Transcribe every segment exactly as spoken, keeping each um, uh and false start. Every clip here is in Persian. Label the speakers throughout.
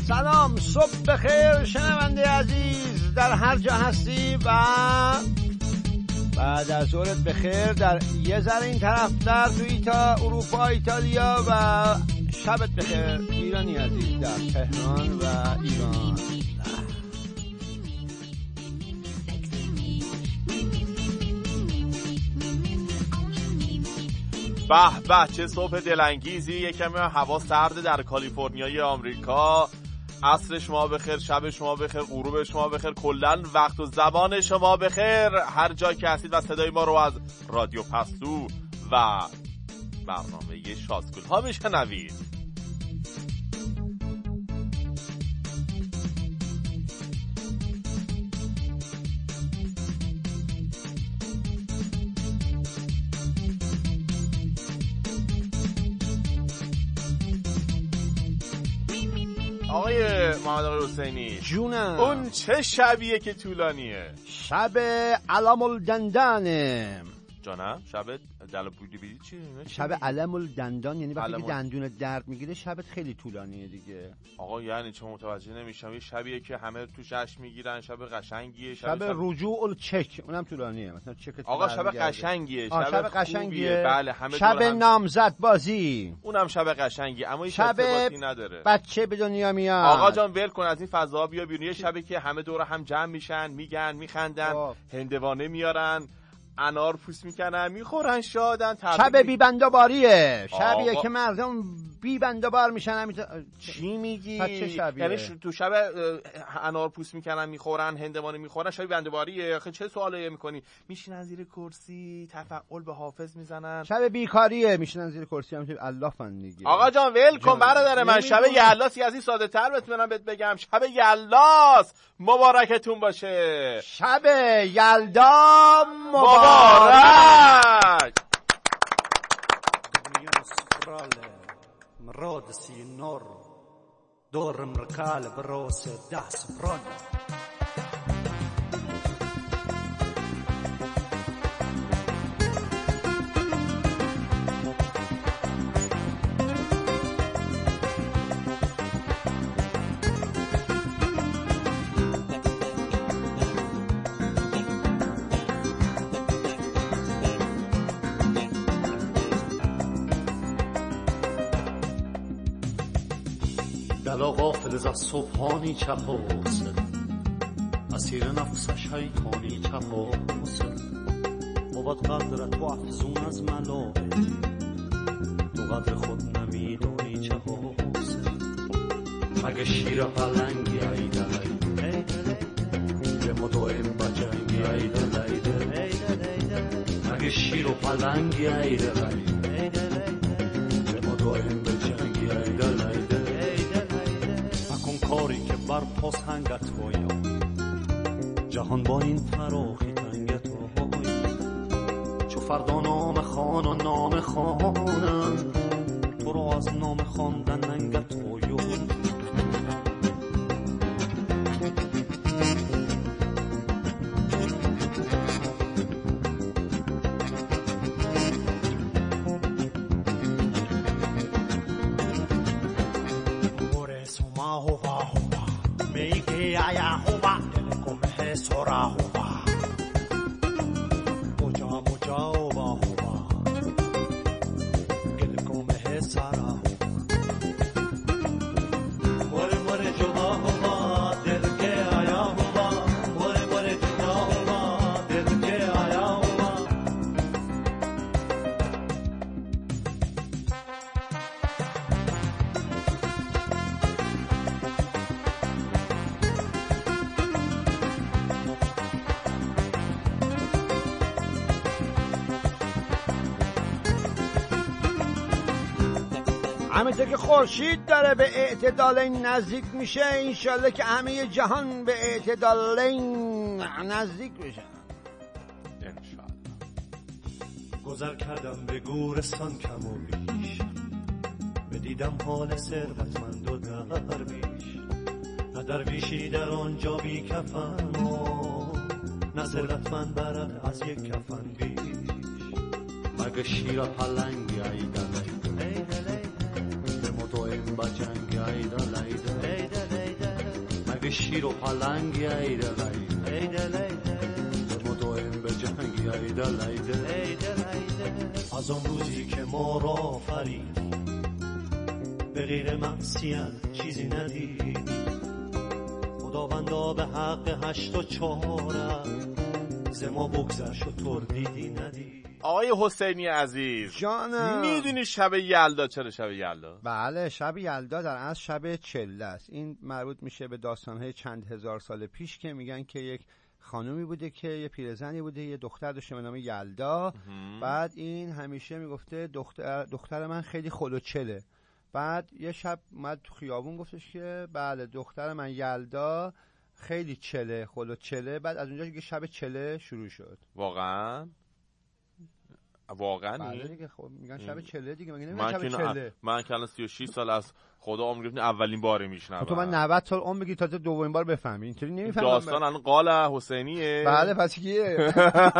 Speaker 1: سلام، صبح بخیر شنونده عزیز در هر جا هستی و بعد از ظهرت بخیر در یه ذره این طرف در تو ایتا اروپا ایتالیا و شبت بخیر ایرانی عزیز در تهران و ایران.
Speaker 2: به به چه صبح دلانگیزی. یکم هوا سرده در کالیفرنیای آمریکا. عصر شما بخیر، شب شما بخیر، غروب شما بخیر، کلا وقت و زبان شما بخیر هر جا که هستید و صدای ما رو از رادیو پستو و برنامه شازگل ها میشنوید. آقای محمد آقای حسینی
Speaker 1: جونم،
Speaker 2: اون چه شبیه که طولانیه؟
Speaker 1: شب علم الدندانه.
Speaker 2: جانم شب دل بودی بیدی چی؟
Speaker 1: شب علم الدندان یعنی وقتی
Speaker 2: علم
Speaker 1: که دندون درد میگیره شبت خیلی طولانیه دیگه.
Speaker 2: آقا یعنی چه متوجه نمیشم. یه شبیه که همه تو جشن میگیرن، شب قشنگیه،
Speaker 1: شب, شب رجوع الچک اونم طولانیه مثلا چک.
Speaker 2: آقا شب قشنگیه، شب,
Speaker 1: شب قشنگیه،
Speaker 2: بله همه
Speaker 1: شب هم... نامزد بازی
Speaker 2: اونم شب قشنگیه اما این
Speaker 1: شب
Speaker 2: نداره.
Speaker 1: بچه به دنیا میاد.
Speaker 2: آقا جان ول کن از این فضا بیا بیرون. یه شبی که همه دور هم جمع میشن، میگن، میخندن، هندوانه میارن، انار پوست میکنن، میخورن، شادن.
Speaker 1: شب بی بنده‌باریه، شبیه آقا... که مردم بی بنده‌بار میشن. همین
Speaker 2: چی میگی؟
Speaker 1: چه شبیه؟
Speaker 2: یعنی تو شب انار پوست میکنن، میخورن، هندوانه میخورن، شب بنده‌باریه؟ آخه چه سوالی میکنی؟ میشینن زیر کرسی تفعل به حافظ میزنن.
Speaker 1: شب بیکاریه، میشینن زیر کرسی هم الله فن دیگه.
Speaker 2: آقا جان ول کن برادر من. شب یلاس از این ساده تر بتونم بهت بگم. شب یلاس مبارکتون باشه.
Speaker 1: شب یلدا مبارک.
Speaker 3: مراد سینور دور مرکال بروس داس برون. دلا غافل از صبحانی چپاس اسیر نفسش حیطانی چپاس. بود قدرت و افزون از ملائک تو قدر خود نمیدونی چه حاصل. مگه شیر پلنگی ای دلی به مدائم بجنگی ای دلی. مگه شیر و پلنگی ای دلی به مدائم بجنگی ای دلی. کاری که بر پاس هنگت بایا جهان با این فراخی تنگت بایا. چو فردا نام خان و نام خانم تو رو از نام خواندن ننگت بایا.
Speaker 4: Aya hova, come he sora hova, muja muja hova hova, come he sara hova, more more juba hova, dil ke aya hova, more more juba hova, dil ke aya hova.
Speaker 1: همینطور که خورشید داره به اعتدال نزدیک میشه، انشالله که همه جهان به اعتدال نزدیک بشن
Speaker 2: انشالله.
Speaker 3: گذر کردم به گورستان کم و بیش، بدیدم حال ثروتمند و درویش. نه درویشی در آنجا بی کفن نه ثروتمند برد از یک کفن بیش. مگه شیر پلنگی ایدن به مدائم بجنگی ایدن ایدن به شیر و پلنگ ایده لیده
Speaker 4: ایده لیده
Speaker 3: به مدائم به جنگ ایده لیده
Speaker 4: ایده لیده
Speaker 3: از آن روزی که ما را فرید به غیر معصیت چیزی ندیدی خداوندا به حق هشت و چهارت ز ما بگذر شطور دیدی ندیدی.
Speaker 2: آقای حسینی عزیز
Speaker 1: جانم،
Speaker 2: میدونی شب یلدا چرا شب یلدا؟
Speaker 1: بله، شب یلدا در اصل شب چله است. این مربوط میشه به داستانهای چند هزار سال پیش که میگن که یک خانومی بوده که یه پیرزنی بوده، یه دختر داشته به نام یلدا. بعد این همیشه میگفته دختر دختر من خیلی خلوچله. بعد یه شب اومد تو خیابون گفتش که بله دختر من یلدا خیلی چله خلوچله. بعد از اونجا دیگه شب چله شروع شد.
Speaker 2: واقعا؟ واقعا
Speaker 1: بله دیگه، خب میگن شب چله دیگه، مگه
Speaker 2: من
Speaker 1: نمیگن شب چله؟
Speaker 2: من که الان سی و شش سال از خدا عمر گرفتم اولین باره میشنم.
Speaker 1: تو من نود سال عمر بگی تازه دومین بار بفهمی، اینطوری نمیفهمم.
Speaker 2: داستان الان قال حسینیه.
Speaker 1: بله پس کیه؟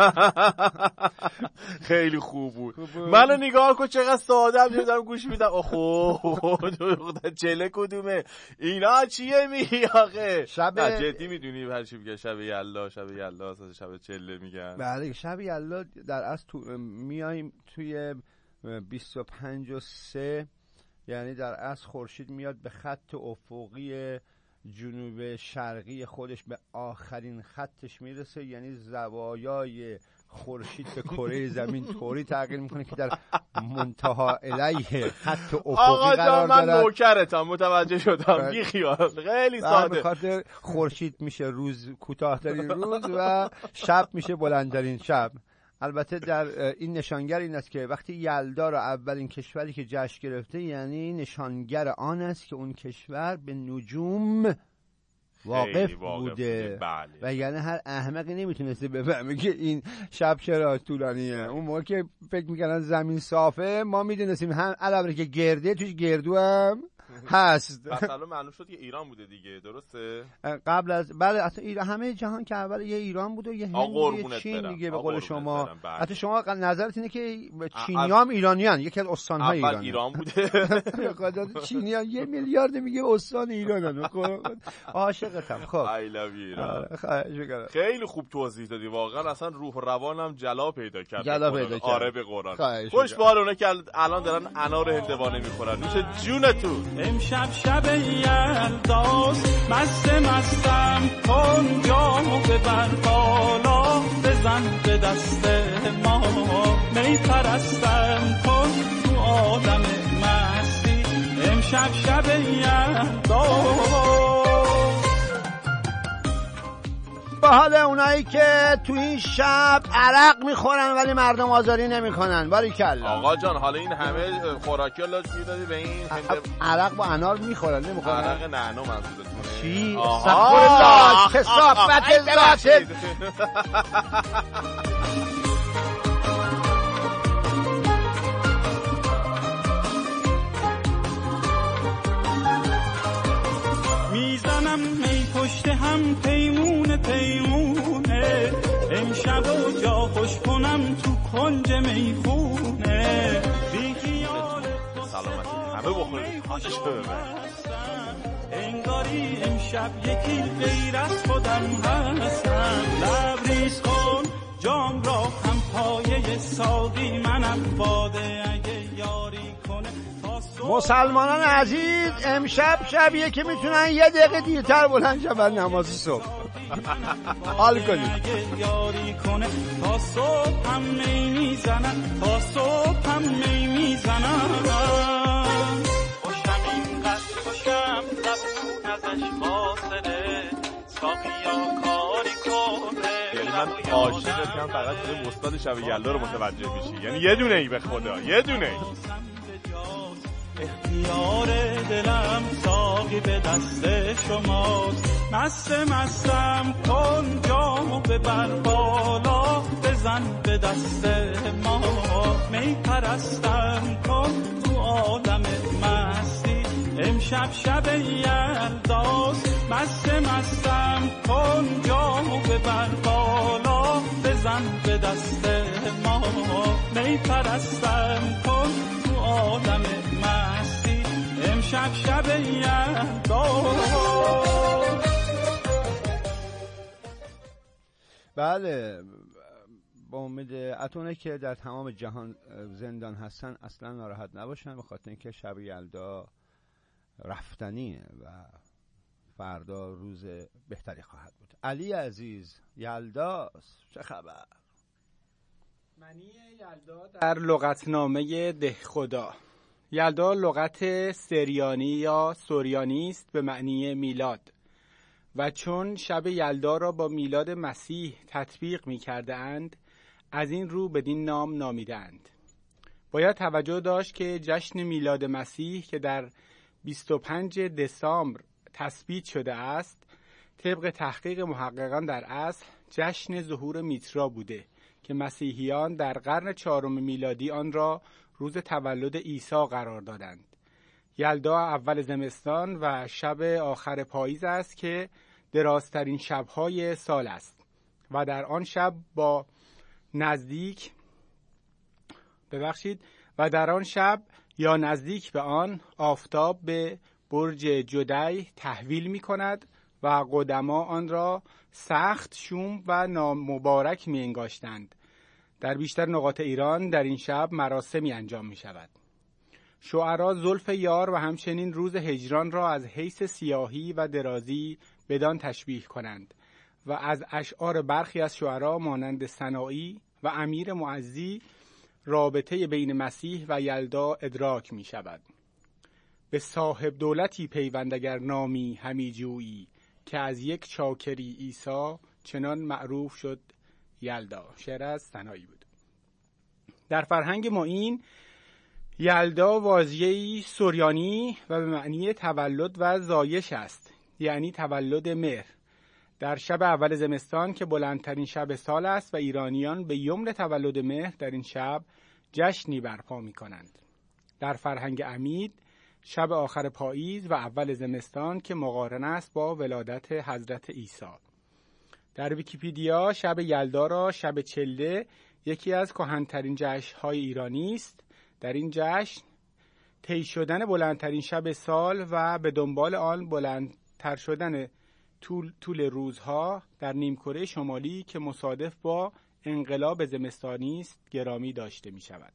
Speaker 2: خیلی خوب بود. منو نگاه کن چقدر ساده ام دارم گوش میدم. اوه چله کدومه اینا چیه میگی آخه؟
Speaker 1: شب
Speaker 2: جدی میدونی هر چی میگه شب یلدا شب یلدا اصلا شب چله میگن.
Speaker 1: بله شب یلدا در اصل تو میایم توی بیست و پنج و سه، یعنی در اصل خورشید میاد به خط افقی جنوب شرقی خودش به آخرین خطش میرسه، یعنی زوایای خورشید به کره زمین طوری تغییر میکنه که در منتها الیه خط افقی
Speaker 2: آقا
Speaker 1: قرار
Speaker 2: من
Speaker 1: دارد.
Speaker 2: نوکرتم، متوجه شدم. بی خیال، خیلی ساده.
Speaker 1: به خاطر خورشید میشه روز کوتاه‌ترین روز و شب میشه بلندترین شب. البته در این نشانگر این است که وقتی یلدا را اولین کشوری که جشن گرفته، یعنی نشانگر آن است که اون کشور به نجوم واقف بوده.
Speaker 2: بله.
Speaker 1: و یعنی هر احمقی نمیتونسته بفهمه که این شب چرا طولانیه. اون موقع که فکر میکنن زمین صافه، ما میدونستیم هم علاوه که گرده توش گردو هم هست.
Speaker 2: مثلا معلوم شد که ایران بوده دیگه، درسته؟
Speaker 1: قبل از بله اصلا ایران، همه جهان که اول یه ایران بود و یه هند یه چین دیگه به قول شما. حتی شما نظرت اینه که چینی‌ها هم ایرانیان، یکی از استان‌های ایران.
Speaker 2: اول ایران بوده.
Speaker 1: خدا چینی‌ها یه میلیارد میگه استان ایرانن. عاشقتم. خب
Speaker 2: I love you ایران.
Speaker 1: خیلی
Speaker 2: خیلی خوب توضیح دادی واقعا، اصلا روح و روانم جلا پیدا کرد.
Speaker 1: جلا پیدا کرد.
Speaker 2: آره به قرآن. خوش بارونه که الان دارن انار هندوانه میخورن. نوش جونتون.
Speaker 5: امشب شب یلداست، مست مستم کن جامو ببر بالا، بزن به دست ما می پرستم کن تو عالم مستی. امشب شب یلداست.
Speaker 1: به حال اونایی که تو این شب عرق میخورن ولی مردم آزاری نمیکنن. باریکلا
Speaker 2: آقا جان، حالا این همه خوراکی ها لاش میدادی به این هنده...
Speaker 1: عرق با انار میخورن نمیخورن؟
Speaker 2: عرق نعنو منظورتونه؟
Speaker 1: چی؟ استغفر الله، کثافت ذات.
Speaker 5: میزنم می پشت هم پیمونه پیمونه، امشب و جا خوش کنم تو کنج میخونه. بی خیال
Speaker 2: سلامتی همه بخورید خواهش ببرم.
Speaker 5: انگاری امشب یکی غیر از خودم هستم. لبریز کن جام را هم پایه ساقی منم، باده اگه یاری کنه.
Speaker 1: مسلمانان عزیز، امشب شبیه که میتونن یه دقیقه دیرتر بلند شدن نماز صبح. حال کنید.
Speaker 5: یاری کنه تا صبح هم می میزنن، تا صبح هم می میزنن. خوشم اینقدر خوشم زبون ازش فاصله، ساقیا کاری کنه.
Speaker 2: یعنی من عاشقتم فقط به استاد شب یلدا رو متوجه میشی، یعنی یه دونه ای به خدا، یه دونه ای.
Speaker 5: اختیار دلم ساقی به دست شماست، مست مستم کن جامو ببر بالا، بزن به دست ما می پرستم کن تو عالم مستی. امشب شب یلداست، مست مستم کن جامو ببر بالا، بزن به دست ما می پرستم کن تو عالم مستی. امشب شب یلداست.
Speaker 1: بله، با امید اتونه که در تمام جهان زندان هستن اصلا ناراحت نباشن، به خاطر اینکه شب یلدا رفتنیه و فردا روز بهتری خواهد بود. علی عزیز، یلداست، چه خبر؟
Speaker 6: معنی یلدا در لغتنامه دهخدا. یلدا لغت سریانی یا سوریانی است به معنی میلاد و چون شب یلدا را با میلاد مسیح تطبیق می کرده اند، از این رو بدین نام نامیدند. باید توجه داشت که جشن میلاد مسیح که در بیست و پنجم دسامبر تثبیت شده است، طبق تحقیق محققان در اصل جشن ظهور میترا بوده که مسیحیان در قرن چهارم میلادی آن را روز تولد عیسی قرار دادند. یلدا اول زمستان و شب آخر پاییز است که درازترین شب‌های سال است و در آن شب با نزدیک ببخشید و در آن شب یا نزدیک به آن آفتاب به برج جدی تحویل می کند و قدما آن را سخت شوم و نامبارک می انگاشتند. در بیشتر نقاط ایران در این شب مراسمی انجام می شود. شعرا زلف یار و همچنین روز هجران را از حیث سیاهی و درازی بدان تشبیه کنند و از اشعار برخی از شعرا مانند سنایی و امیر معزی رابطه بین مسیح و یلدا ادراک می شود. به صاحب دولتی پیوند اگر نامی همی جویی، که از یک چاکری عیسی چنان معروف شد یلدا. شعر از سنایی بود. در فرهنگ ما این یلدا واژه‌ای سریانی و به معنی تولد و زایش است، یعنی تولد مهر، در شب اول زمستان که بلندترین شب سال است و ایرانیان به یمن تولد مهر در این شب جشنی برپا می کنند. در فرهنگ عمید شب آخر پاییز و اول زمستان که مقارن است با ولادت حضرت عیسی. در ویکی‌پدیا شب یلدا را شب چله یکی از کهن‌ترین جشن‌های ایرانی است. در این جشن طی شدن بلندترین شب سال و به دنبال آن بلندتر شدن طول, طول روزها در نیمکره شمالی که مصادف با انقلاب زمستانی است گرامی داشته می شود.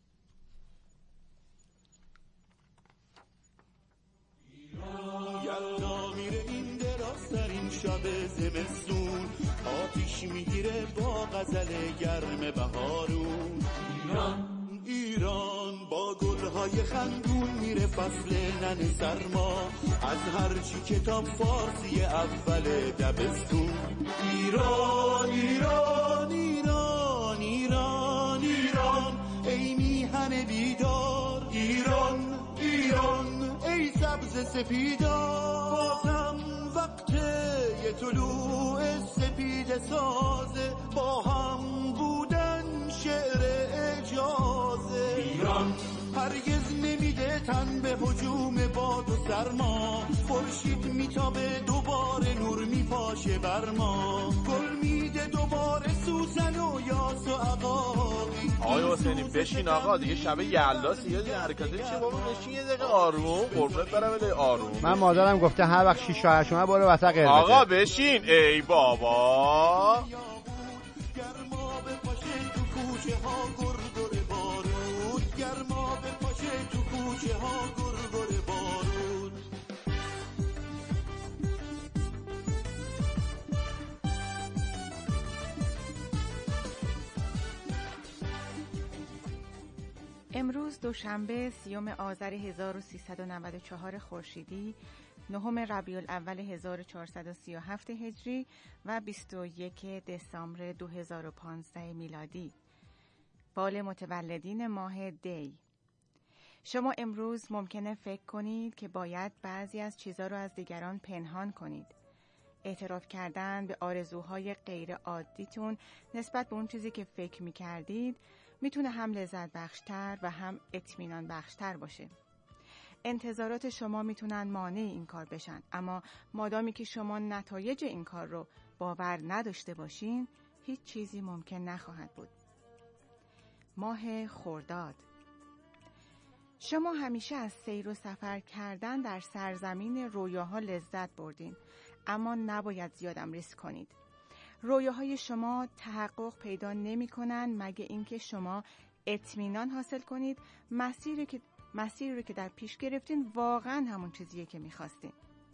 Speaker 7: یلدا میره این درازترین شب زمستون، آتیش میگیره با غزل گرم بهارون. ایران ایران با گلهای خندون میره فصل نن سرما، از هرچی کتاب فارسی اول دبستون. ایران ایران ایران ایران ایران ای میهن بیدار، ایران ایران ای سبز سپیدار. بازم وقت یه طلوع سپید سازه، با هم بودن شعر اجازه. ایران هرگز نمیده تن به هجوم باد و سرما، خورشید میتابه دوباره نور میپاشه بر ما، گل میده دوباره سوسن و یاس و عقاقی.
Speaker 2: آقای حسینی بشین آقا، دیگه شب یلداست دیگه، دیگه حرکت چیه بابا؟ بشین یه دقیقه آروم، قربونت برم بده آروم.
Speaker 1: من مادرم گفته هر وقت شیش شاهر شما برو وسط قربته.
Speaker 2: آقا بشین. ای بابا
Speaker 7: گرما به پاشه تو کوچه ها گرگر بارود، گرما به پاشه تو کوچه ها گرگر بارود.
Speaker 8: امروز دوشنبه سیوم آذر هزار و سیصد و نود و چهار خورشیدی، نهم ربیع الاول هزار و چهارصد و سی و هفت هجری و بیست و یکم دسامبر دو هزار و پانزده میلادی، بال متولدین ماه دی. شما امروز ممکنه فکر کنید که باید بعضی از چیزها رو از دیگران پنهان کنید. اعتراف کردن به آرزوهای غیر عادیتون نسبت به اون چیزی که فکر می‌کردید میتونه هم لذت بخشتر و هم اطمینان بخشتر باشه. انتظارات شما میتونن مانع این کار بشن، اما مادامی که شما نتایج این کار رو باور نداشته باشین، هیچ چیزی ممکن نخواهد بود. ماه خرداد. شما همیشه از سیر و سفر کردن در سرزمین رویاها لذت بردین، اما نباید زیادم ریسک کنید. رویاهای شما تحقق پیدا نمی کنن مگه اینکه شما اطمینان حاصل کنید مسیری که مسیری رو که در پیش گرفتین واقعا همون چیزیه که میخواستین.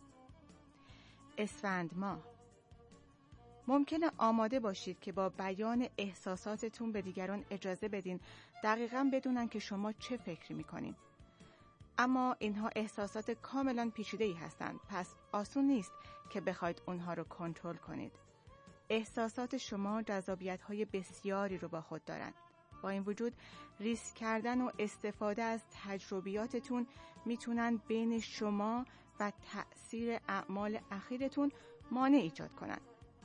Speaker 8: اسفند ماه، ممکنه آماده باشید که با بیان احساساتتون به دیگران اجازه بدین دقیقاً بدونن که شما چه فکری میکنین. اما اینها احساسات کاملاً پیچیده‌ای هستند، پس آسون نیست که بخواید اونها رو کنترل کنید. احساسات شما جذابیت‌های بسیاری رو با خود دارند. با این وجود ریسک کردن و استفاده از تجربیاتتون میتونن بین شما و تأثیر اعمال اخیرتون مانع ایجاد کنن.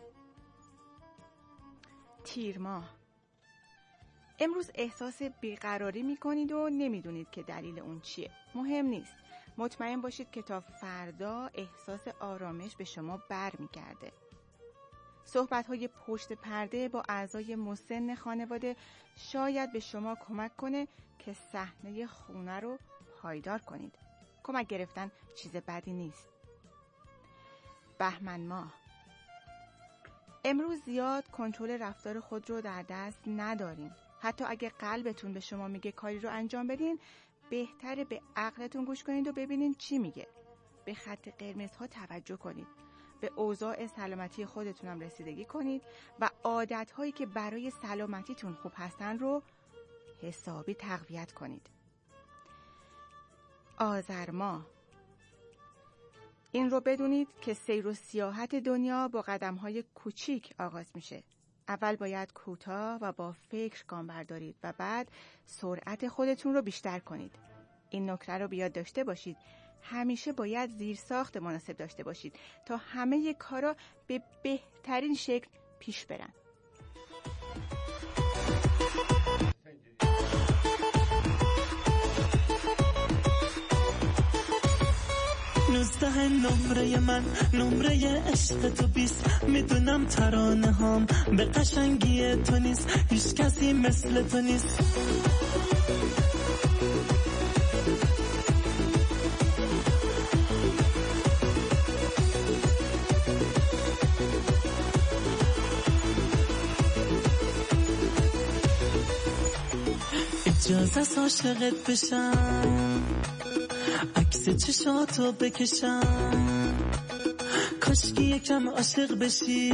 Speaker 8: تیر ماه، امروز احساس بیقراری میکنید و نمیدونید که دلیل اون چیه. مهم نیست. مطمئن باشید که تا فردا احساس آرامش به شما بر میگرده. صحبت‌های پشت پرده با اعضای مسن خانواده شاید به شما کمک کنه که صحنه خونه رو پایدار کنید. کمک گرفتن چیز بدی نیست. بهمن ماه، امروز زیاد کنترل رفتار خود رو در دست ندارین. حتی اگه قلبتون به شما میگه کاری رو انجام بدین، بهتره به عقلتون گوش کنید و ببینین چی میگه. به خط قرمزها توجه کنید. به اوضاع سلامتی خودتون هم رسیدگی کنید و عادت‌هایی که برای سلامتیتون خوب هستن رو حسابی تقویت کنید. آذر ماه، این رو بدونید که سیر و سیاحت دنیا با قدم‌های کوچیک آغاز میشه. اول باید کوتاه و با فکر گام بردارید و بعد سرعت خودتون رو بیشتر کنید. این نکته رو بیاد داشته باشید. همیشه باید زیرساخت مناسب داشته باشید تا همه کارا به بهترین شکل پیش برن.
Speaker 9: نوزده نمره من، نمره عشق تو بیست. میدونم ترانه هام به قشنگی تو نیست، هیچ کسی مثل تو نیست. اجازه است عاشقت بشم، عکس چشاتو بکشم، کاشکی یکم عاشق بشی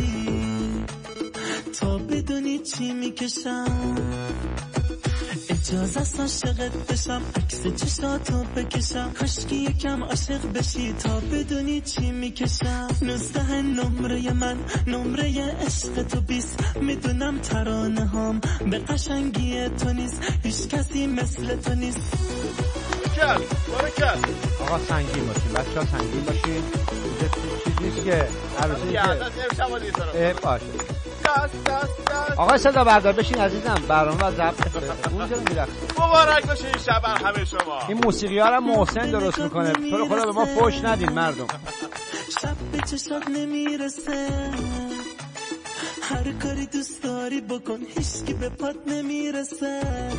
Speaker 9: تا بدونی چی میکشم. اجازه است عاشقت بشم، عکس چشاتو بکشم، کاشکی یکم عاشق بشی تا بدونی چی میکشم. نوزده نمره من، نمره عشق تو بیست. میدونم ترانه هام به قشنگی تو نیست، هیچ کسی مثل تو نیست.
Speaker 2: کل بارکل.
Speaker 1: آقا سنگین باشین بچه ها، سنگین باشین. چیز نیست که عروسی که باشه. آقا صدا بردار بشین عزیزم، برنامه و ضبط اونجا میرخصه.
Speaker 2: مبارک باشه این شب بر همه شما.
Speaker 1: این موسیقی ها رو محسن درست میکنه، تو رو خدا به ما فوش ندین مردم.
Speaker 9: شب به چشات نمیرسه، هر کاری دوست داری بکن، هیچکی به پات نمیرسه.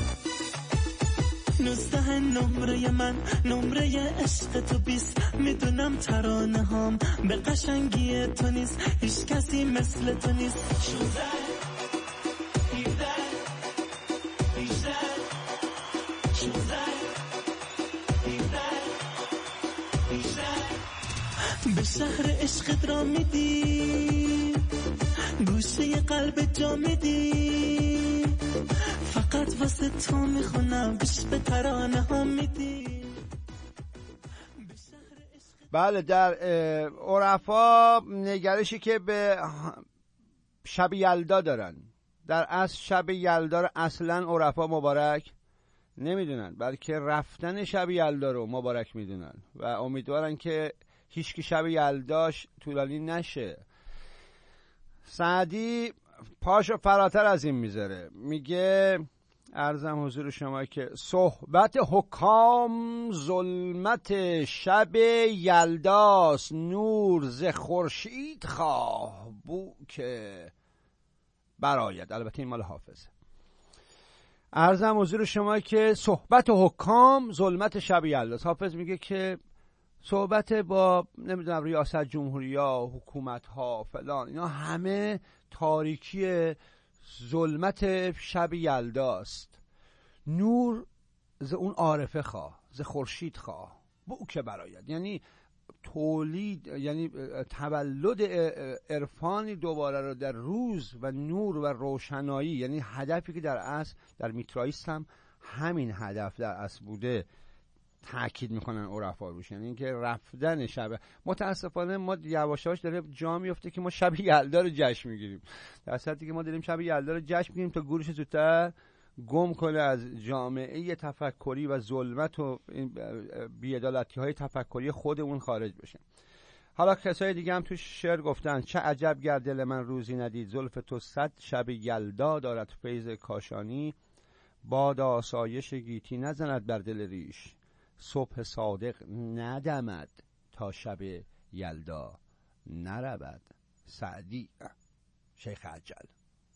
Speaker 9: نوزده نمره من، نمره عشق تو بیست. میدونم ترانه هام به قشنگی تو نیست، هیچ کسی مثل تو نیست. شوزه هیده هیده شوزه هیده هیده به شهر عشقت را میدی، گوشه قلب جا میدی، فقط واسه تو میخونم، گوش به ترانه ها میدی.
Speaker 1: بله، در عرفا نگرشی که به شب یلدا دارن، در اصل شب یلدا رو اصلا عرفا مبارک نمیدونن، بلکه رفتن شب یلدا رو مبارک میدونن و امیدوارن که هیچکی شب یلداش طولانی نشه. سعدی پاشو فراتر از این میذاره، میگه عرضم حضور شما که صحبت حکام ظلمت شب یلداست، نور ز خورشید خواه بو که براید. البته این مال حافظ. عرضم حضور شما که صحبت حکام ظلمت شب یلداست. حافظ میگه که صحبت با نمیدونم ریاست جمهوری ها، حکومت ها، فلان، اینا همه تاریکی ظلمت شب یلداست. نور ز اون عارفه خواه، ز خورشید خواه، بو که براید. یعنی تولید، یعنی تولد عرفانی دوباره رو در روز و نور و روشنایی، یعنی هدفی که در اصل در میترائیست هم همین هدف در اصل بوده، تاکید میکنن عرفا روش. یعنی اینکه رفتن شب، متاسفانه ما یواش یواش داره جا میفته که ما شب یلدا رو جشن میگیریم، در صورتی که ما داریم شب یلدا رو جشن میگیریم تا گورش زودتر گم کنه از جامعه تفکری و ظلمت و بی‌عدالتی های تفکری خودمون خارج بشه. حالا کسای دیگه هم تو شعر گفتن چه عجب گر دل من روزی ندید، زلف تو صد شب یلدا دارد فیض کاشانی، باد آسایش گیتی نزند بر دل ریش، صبح صادق ندمد تا شب یلدا نرود. سعدی، شیخ عجل.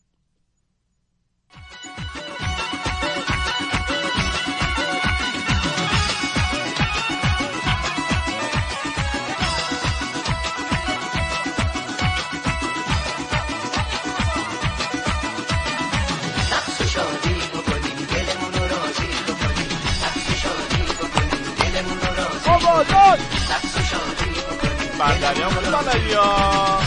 Speaker 2: بندری هم بوده بندری ها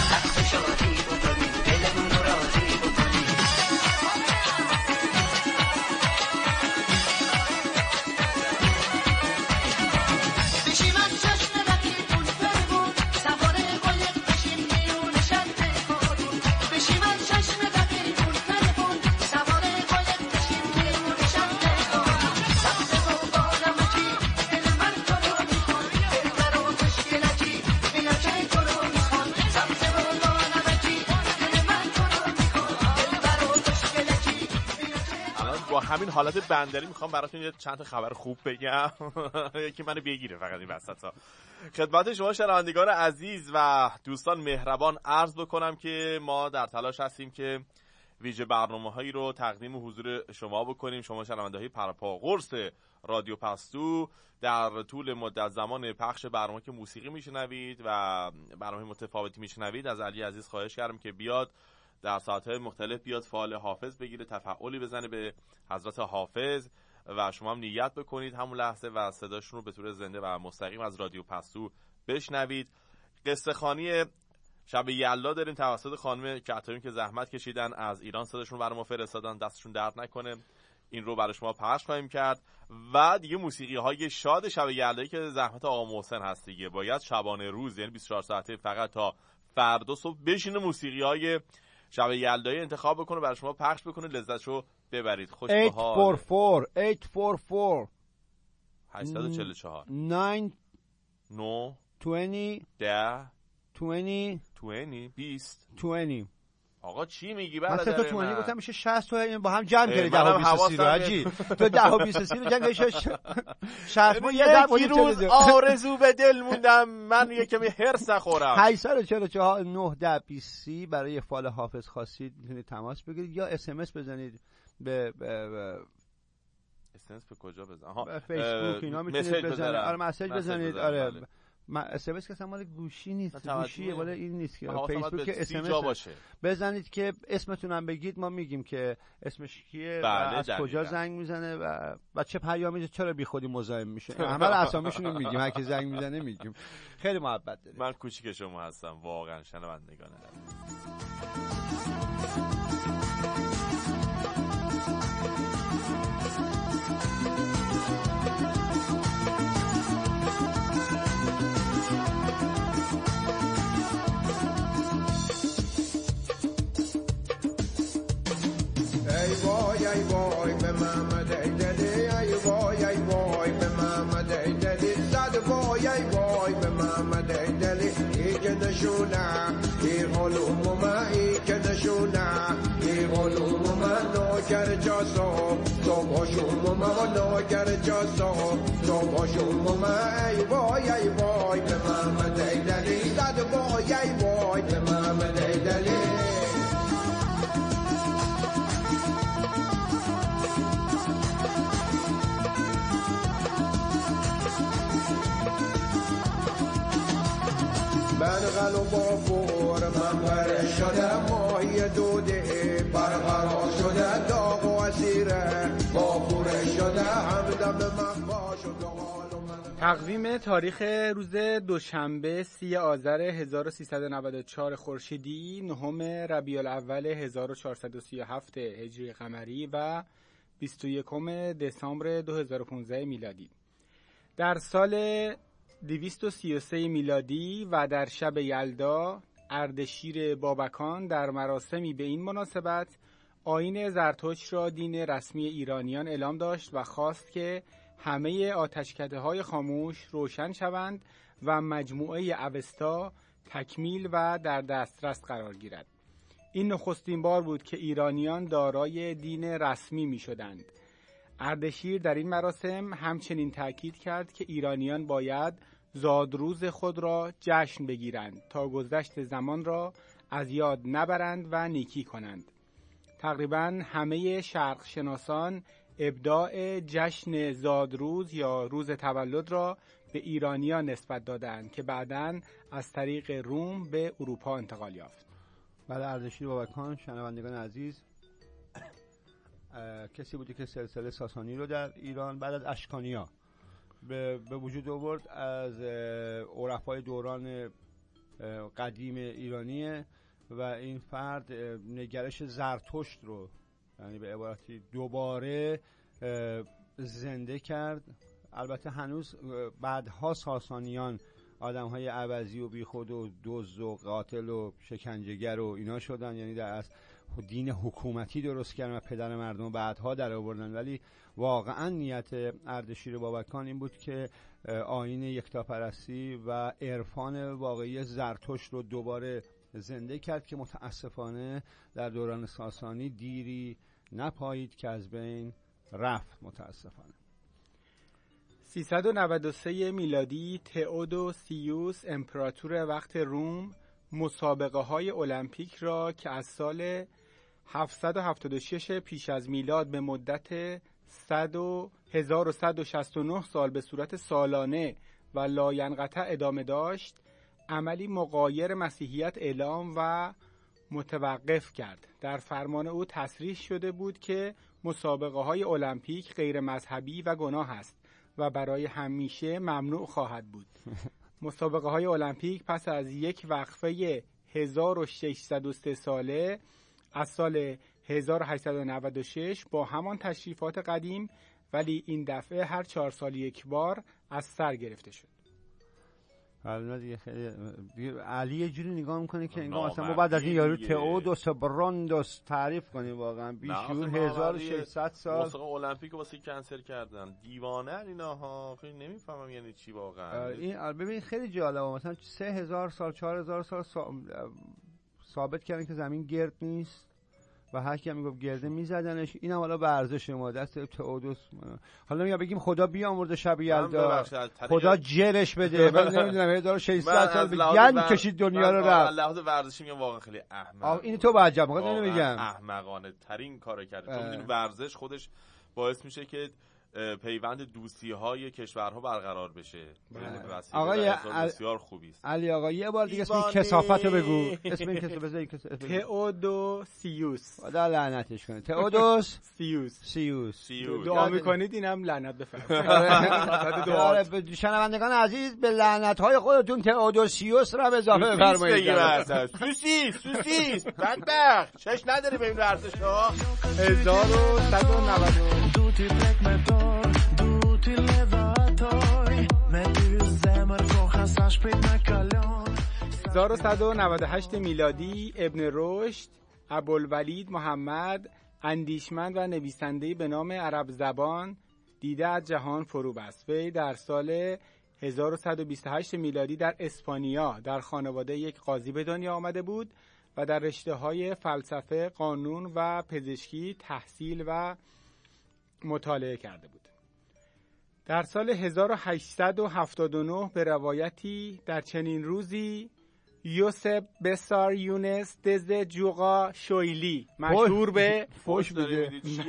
Speaker 2: همین حالت بندری میخوام براتون یه چند تا خبر خوب بگم که منو بگیره فقط این وسطا. خدمت شما شنوندگان عزیز و دوستان مهربان عرض بکنم که ما در تلاش هستیم که ویژه برنامه‌هایی رو تقدیم حضور شما بکنیم. شما شنونده‌های پرپا قرص رادیو پستو در طول مدت زمان پخش برنامه که موسیقی میشنوید و برنامه متفاوتی میشنوید، از علی عزیز خواهش کردم که بیاد در ساعت‌های مختلف بیاد فال حافظ بگیره، تفعالی بزنه به حضرت حافظ و شما هم نیت بکنید همون لحظه و صداشون رو به طور زنده و مستقیم از رادیو پستو بشنوید. قصه خوانی شب یلدا داریم توسط خانم کتایون که زحمت کشیدن از ایران صداشون برای ما فرستادن، دستشون درد نکنه. این رو برای شما پخش خواهیم کرد و دیگه موسیقی های شاد شب یلدایی که زحمت آقا محسن هست دیگه. باید شبانه روز یعنی بیست و چهار ساعته فقط تا فردا صبح بشینه موسیقی های شب یلدایی انتخاب بکنه برای شما پخش بکنه، لذتشو ببرید. خوش به حال.
Speaker 1: هشت چهار چهار هشت چهار چهار
Speaker 2: هشت چهار چهار
Speaker 1: نه
Speaker 2: نه
Speaker 1: بیست
Speaker 2: ده
Speaker 1: بیست
Speaker 2: بیست
Speaker 1: بیست
Speaker 2: آقا چی میگی برادر؟
Speaker 1: من سه تا بیست گفتم میشه شصت تا با هم جمع کردی.
Speaker 2: ده
Speaker 1: و بیست و سی رو حاجی تو ده و بیست و سی رو جمع کردی شصت. ما یه
Speaker 2: یه روز آرزو به دل موندم من یه کمی هرس نخورم.
Speaker 1: هشت چهار چهار نه ده بیست سی برای فال حافظ خواستید میتونید تماس بگیرید یا اس ام اس بزنید به
Speaker 2: اس ام اس به کجا بزنید؟ آها
Speaker 1: فیسبوک اینا میتونید بزنید. آره مسیج بزنید. آره ما اس ام اس که مال گوشی نیست، گوشیه مال این نیست که فیسبوک اس ام اس بزنید که اسمتونم بگید ما میگیم که اسمش کیه و از کجا زنگ میزنه و و چه پیامی چرا بیخودی مزاحم میشه. همه اسامیشون رو میگیم، هر کی زنگ میزنه میگیم. خیلی محبت داریم.
Speaker 2: من کوچیک شما هستم واقعا شنوندگان
Speaker 10: ای وای ای وای به محمد ای دلی، ای وای ای وای به محمد ای دلی، زد وای ای وای به محمد ای دلی. ای که نشونه ای غلوم ما، ای که نشونه ای غلوم ما، نوکر جاسو صبح شوم ما، نوکر جاسو صبح شوم ما. ای وای ای وای به محمد ای دلی، زد وای ای وای به محمد ای دلی. جبل و بابور منبر شده ماهی دوده برقرار شده داغ و اسیره بابور شده همدم مخفا شده حال و من.
Speaker 6: تقویم تاریخ روز دوشنبه سی آذر هزار و سیصد و نود و چهار خورشیدی، نهم ربیع الاول هزار و چهارصد و سی و هفت هجری قمری و بیست و یکم دسامبر دو هزار و پانزده میلادی. در سال دویست و سی و سه میلادی و در شب یلدا، اردشیر بابکان در مراسمی به این مناسبت آیین زرتشت را دین رسمی ایرانیان اعلام داشت و خواست که همه آتشکده‌های خاموش روشن شوند و مجموعه اوستا تکمیل و در دسترس قرار گیرد. این نخستین بار بود که ایرانیان دارای دین رسمی می شدند. اردشیر در این مراسم همچنین تأکید کرد که ایرانیان باید زادروز خود را جشن بگیرند تا گذشت زمان را از یاد نبرند و نیکی کنند. تقریباً همه شرق شناسان ابداع جشن زادروز یا روز تولد را به ایرانیان نسبت دادند که بعداً از طریق روم به اروپا انتقال یافت.
Speaker 1: بله، اردشیر بابکان، شنوندگان عزیز، کسی بودی که سلسله ساسانی رو در ایران بعد از اشکانیا به, به وجود آورد. از عرفای دوران قدیم ایرانیه و این فرد نگرش زرتشت رو، یعنی به عبارتی دوباره زنده کرد. البته هنوز بعدها ساسانیان آدم‌های عوضی و بیخود و دزد و قاتل و شکنجهگر و اینا شدن، یعنی در از دین حکومتی درست کردن و پدر مردم بعدها در آوردن. ولی واقعا نیت اردشیر بابکان این بود که آیین یکتاپرستی و عرفان واقعی زرتشت رو دوباره زنده کرد که متاسفانه در دوران ساسانی دیری نپایید که از بین رفت متاسفانه.
Speaker 6: سیصد و نود و سه میلادی تئودوسیوس امپراتور وقت روم مسابقه های المپیک را که از سال هفتصد و هفتاد و شش پیش از میلاد به مدت هزار و صد و شصت و نه سال به صورت سالانه و لاینقطع ادامه داشت، عملی مغایر مسیحیت اعلام و متوقف کرد. در فرمان او تصریح شده بود که مسابقه های المپیک غیر مذهبی و گناه است و برای همیشه ممنوع خواهد بود. مسابقه های المپیک پس از یک وقفه هزار و ششصد و سه ساله از سال هزار و هشتصد و نود و شش با همان تشریفات قدیم، ولی این دفعه هر چهار سال یک بار از سر گرفته شد.
Speaker 1: حالا دیگه خیلی علی یه جوری نگاه میکنه که انگار مثلا ما بعد از این یارو تئودوس براندوس تعریف کنیم، واقعا بیشور هزار و ششصد سال
Speaker 2: مسابقه المپیک واسه کنسل کردن. دیوانه ایناها، خیلی نمیفهمم یعنی چی واقعا.
Speaker 1: این ببین خیلی جالبه، مثلا سه هزار سال چهار هزار سال ثابت کردن که زمین گرد نیست و هر کی هم میگفت گرده میزدنش. اینم حالا ورزش ما دست تئودوس. حالا میگم بگیم خدا بیامرزه شب یلدا، خدا جرش بده. من نمیدونم هزار و ششصد سال به گند کشید دنیا رو رفت.
Speaker 2: لحاظ ورزشی میگم واقعا خیلی احمق.
Speaker 1: این تو با عجب موقع نمیگم
Speaker 2: احمقانه ترین کارو کرده. چون میدونی ورزش خودش باعث میشه که پیوند دوستی های کشورها برقرار بشه.
Speaker 1: آقای
Speaker 2: بسیار خوبی است.
Speaker 1: علی آقا یه بار دیگه اسم کثافتو بگو. اسم این کثافت بذار.
Speaker 6: تئودوسیوس.
Speaker 1: خدا لعنتش کنه. تئودوس
Speaker 6: سیوس.
Speaker 1: سیوس.
Speaker 6: دعا میکنید اینم لعنت بفرمایید.
Speaker 1: شنوندگان عزیز به لعنت های خودتون تئودوسیوس را اضافه بفرمایید.
Speaker 2: سوسی سوسی بدبخت چش نداری به این ورزش‌ها.
Speaker 6: هزار و صد و نود هزار و صد و نود و هشت میلادی ابن رشد ابوالولید محمد، اندیشمند و نویسنده‌ای به نام عرب زبان، دیده از جهان فرو بست. وی در سال هزار و صد و بیست و هشت میلادی در اسپانیا در خانواده یک قاضی به دنیا آمده بود و در رشته‌های فلسفه، قانون و پزشکی تحصیل و مطالعه کرده بود. در سال هزار و هشتصد و هفتاد و نه به روایتی در چنین روزی یوسف بسار یونس دز جوقا شویلی، مشهور به
Speaker 1: فوش بده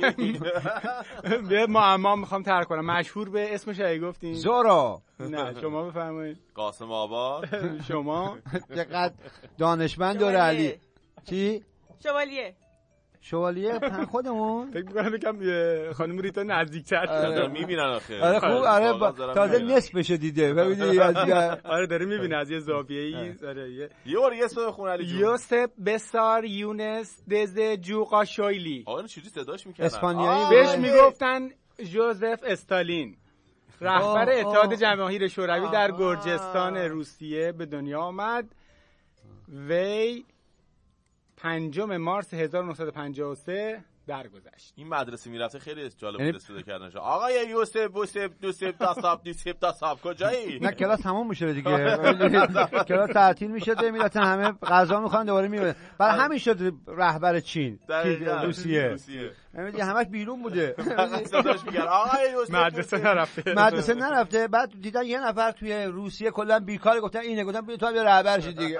Speaker 6: به معما میخوام ترک کنم، مشهور به اسمش اگه گفتین
Speaker 1: زورا.
Speaker 6: نه شما بفرمایید.
Speaker 2: قاسم آباد.
Speaker 6: شما
Speaker 1: چقدر دانشمند داره علی. چی؟
Speaker 8: شوالیه.
Speaker 1: شوالیه خودمون
Speaker 6: فکر می‌کنم یکم خانم ریتا نزدیک‌تر
Speaker 2: شده. می‌بینن آخه.
Speaker 1: آره خوب. آره تازه نصفش دیده. ببینید
Speaker 6: آره داره می‌بینه از یه زاویه‌ای. آره
Speaker 2: یه بار یه اسم بخون علی جون.
Speaker 6: یوسف بسار یونس دز جوقا شویلی.
Speaker 2: آره چجوری صداش می‌کردن؟
Speaker 1: اسپانیایی
Speaker 6: بهش میگفتن جوزف استالین. رهبر اتحاد جماهیر شوروی در گرجستان روسیه به دنیا آمد. وی پنجم مارس هزار و نهصد و پنجاه و سه درگذشت.
Speaker 2: این مدرسه میرفته خیلی جالب بود استفاده کردنش. آقای یوسف یوسف دوسف داساب دیسف داساب کجایی؟
Speaker 1: نه کلاس تموم میشه دیگه. کلاس تعطیل میشه میرفتن همه غذا میخوان دوباره میبرن. برای همین شد رهبر چین روسیه. دیگه همش بیرون بوده.
Speaker 2: صداش میگن آقای یوسف
Speaker 6: مدرسه نرفته.
Speaker 1: مدرسه نرفته. بعد دیدن یه نفر توی روسیه کلا بیکاره، گفتن اینه، گفتن بیا تو بیا رهبر شی دیگه.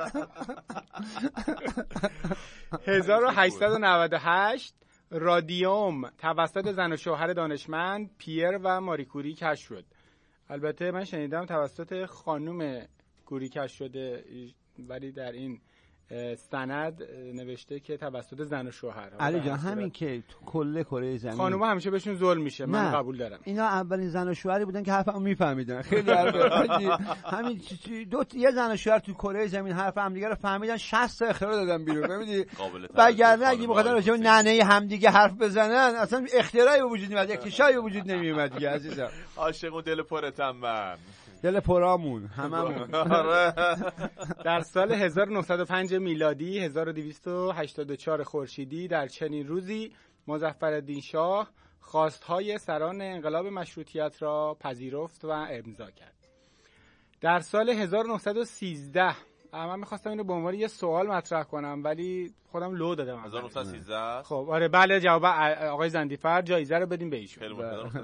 Speaker 6: هزار و هشتصد و نود و هشت رادیوم توسط زن و شوهر دانشمند پیر و ماری کوری کشف شد. البته من شنیدم توسط خانم کوری کشف شده، ولی در این سند نوشته که توسط زن و شوهر.
Speaker 1: علی جان همین که کل کره زمین
Speaker 6: خانوما همیشه بهشون ظلم میشه. من قبول دارم
Speaker 1: اینا اولین زن و شوهری بودن که حرفمو میفهمیدن. خیلی حرفه همین دو یه زن و شوهر تو کره زمین حرف همدیگه رو فهمیدن، شصت تا اختراع دادن بیرون. ببینید وگرنه اگه بخاطر راجع به ننه همدیگه حرف بزنن اصلا اختراعی به وجود نمیاد، یک شای به وجود نمیومد دیگه. عزیزم
Speaker 2: عاشق و دل پرتم من،
Speaker 1: دل پرامون هممون.
Speaker 6: در سال هزار و نهصد و پنج میلادی هزار و دویست و هشتاد و چهار خورشیدی در چنین روزی مظفرالدین شاه خواستهای سران انقلاب مشروطیت را پذیرفت و امضا کرد. در سال هزار و نهصد و سیزده من میخواستم اینو به عنوان یه سوال مطرح کنم ولی خودم لو دادم.
Speaker 2: هزار و نهصد و سیزده
Speaker 6: خب آره بله، جواب آقای زندیفر، جایزه رو بدیم به ایشون.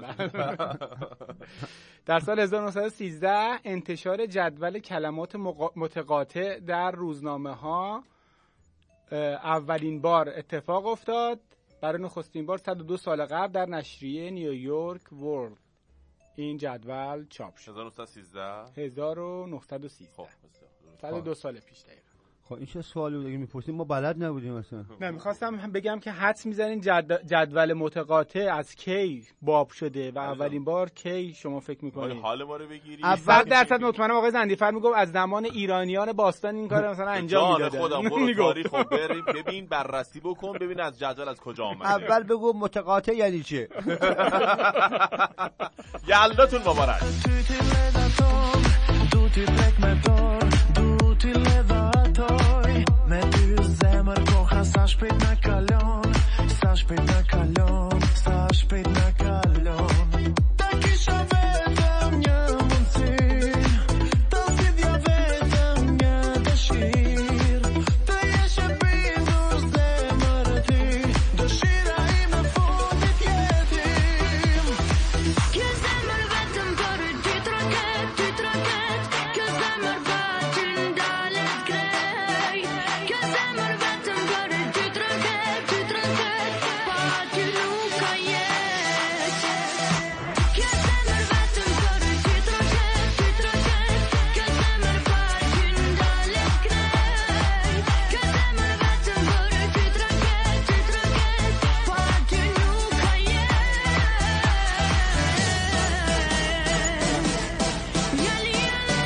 Speaker 6: در سال هزار و نهصد و سیزده انتشار جدول کلمات متقاطع در روزنامه ها اولین بار اتفاق افتاد. برای نخستین بار صد و دو سال قبل در نشریه نیویورک ورلد این جدول چاپ شد.
Speaker 2: هزار و نهصد و سیزده
Speaker 6: هزار و نهصد و سیزده صد و دو سال پیش دقیقا.
Speaker 1: خب این چه سوالی بود که میپرسیم؟ ما بلد نبودیم اصلا.
Speaker 6: نه میخواستم بگم که حدس میزنین جد... جدول متقاطع از کی باب شده و اولین بار کی شما فکر میکنید؟
Speaker 2: حال ما رو بگیری.
Speaker 6: صد درصد مطمئنم آقای زندیفر میگفت از زمان ایرانیان باستان این کار مثلا انجام میدادن.
Speaker 2: خودم برو تاریخ رو ببین، بررسی بکن، ببین از جدول از کجا اومده.
Speaker 1: اول بگو متقاطع یعنی چه؟
Speaker 2: یلداتون مبارک.
Speaker 9: När du zämmer kocha särskilt na kalon Särskilt na kalon Särskilt na kalon Taki szabetam nie munsin To sid ja vedam nie dashir To jeszcze bidur zämmerti Do shira im fotit yedim Ke zämmer vetam koru dit roket, dit roket Ke zämmer vatin dalet grej Ke zämmer vetam koru dit roket, dit roket Vatin luka jet Ke zämmer vetam koru dit roket, dit roket Ke zämmer vatin dalet grej Ke zämmer vetam koru dit roket, dit roket Vatin luka jet Yali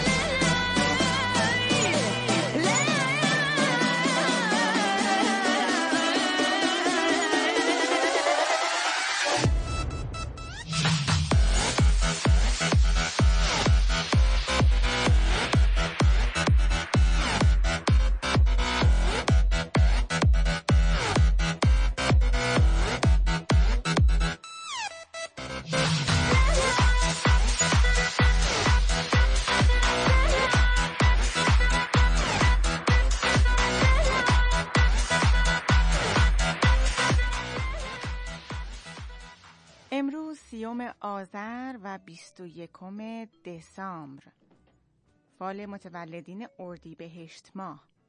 Speaker 8: امروز سیوم آذر و بیست و یکم دسامبر، فال متولدین اردیبهشت ماه.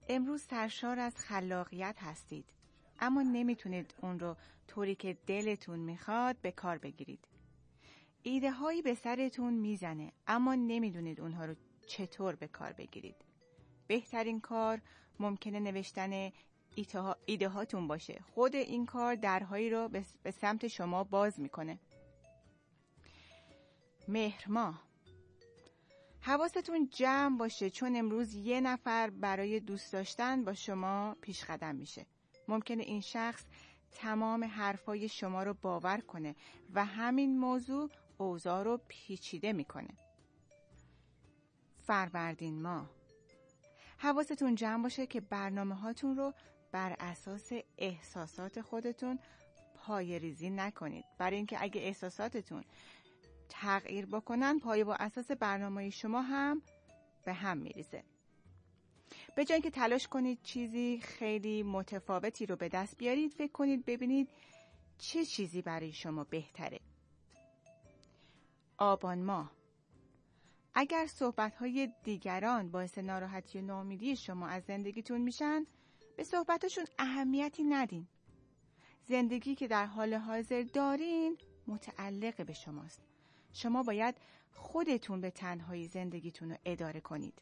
Speaker 8: امروز سرشار از خلاقیت هستید، اما نمیتونید اون رو طوری که دلتون میخواد به کار بگیرید. ایده هایی به سرتون میزنه، اما نمیدونید اونها رو چطور به کار بگیرید. بهترین کار ممکنه نوشتن ایده هاتون باشه. خود این کار درهایی رو به سمت شما باز میکنه. مهر ماه، حواستون جمع باشه، چون امروز یه نفر برای دوست داشتن با شما پیش قدم میشه. ممکنه این شخص تمام حرفای شما رو باور کنه و همین موضوع اوضاع رو پیچیده میکنه. فروردین ماه، حواستون جمع باشه که برنامه هاتون رو بر اساس احساسات خودتون پایه‌ریزی نکنید، برای اینکه اگه احساساتتون تغییر بکنن پایه و اساس برنامه شما هم به هم میریزه. به جای اینکه تلاش کنید چیزی خیلی متفاوتی رو به دست بیارید، فکر کنید ببینید چه چیزی برای شما بهتره. آبان ماه، اگر صحبت‌های دیگران باعث ناراحتی و ناامیدی شما از زندگیتون میشن، به صحبتشون اهمیتی ندین. زندگی که در حال حاضر دارین متعلق به شماست. شما باید خودتون به تنهایی زندگیتون رو اداره کنید.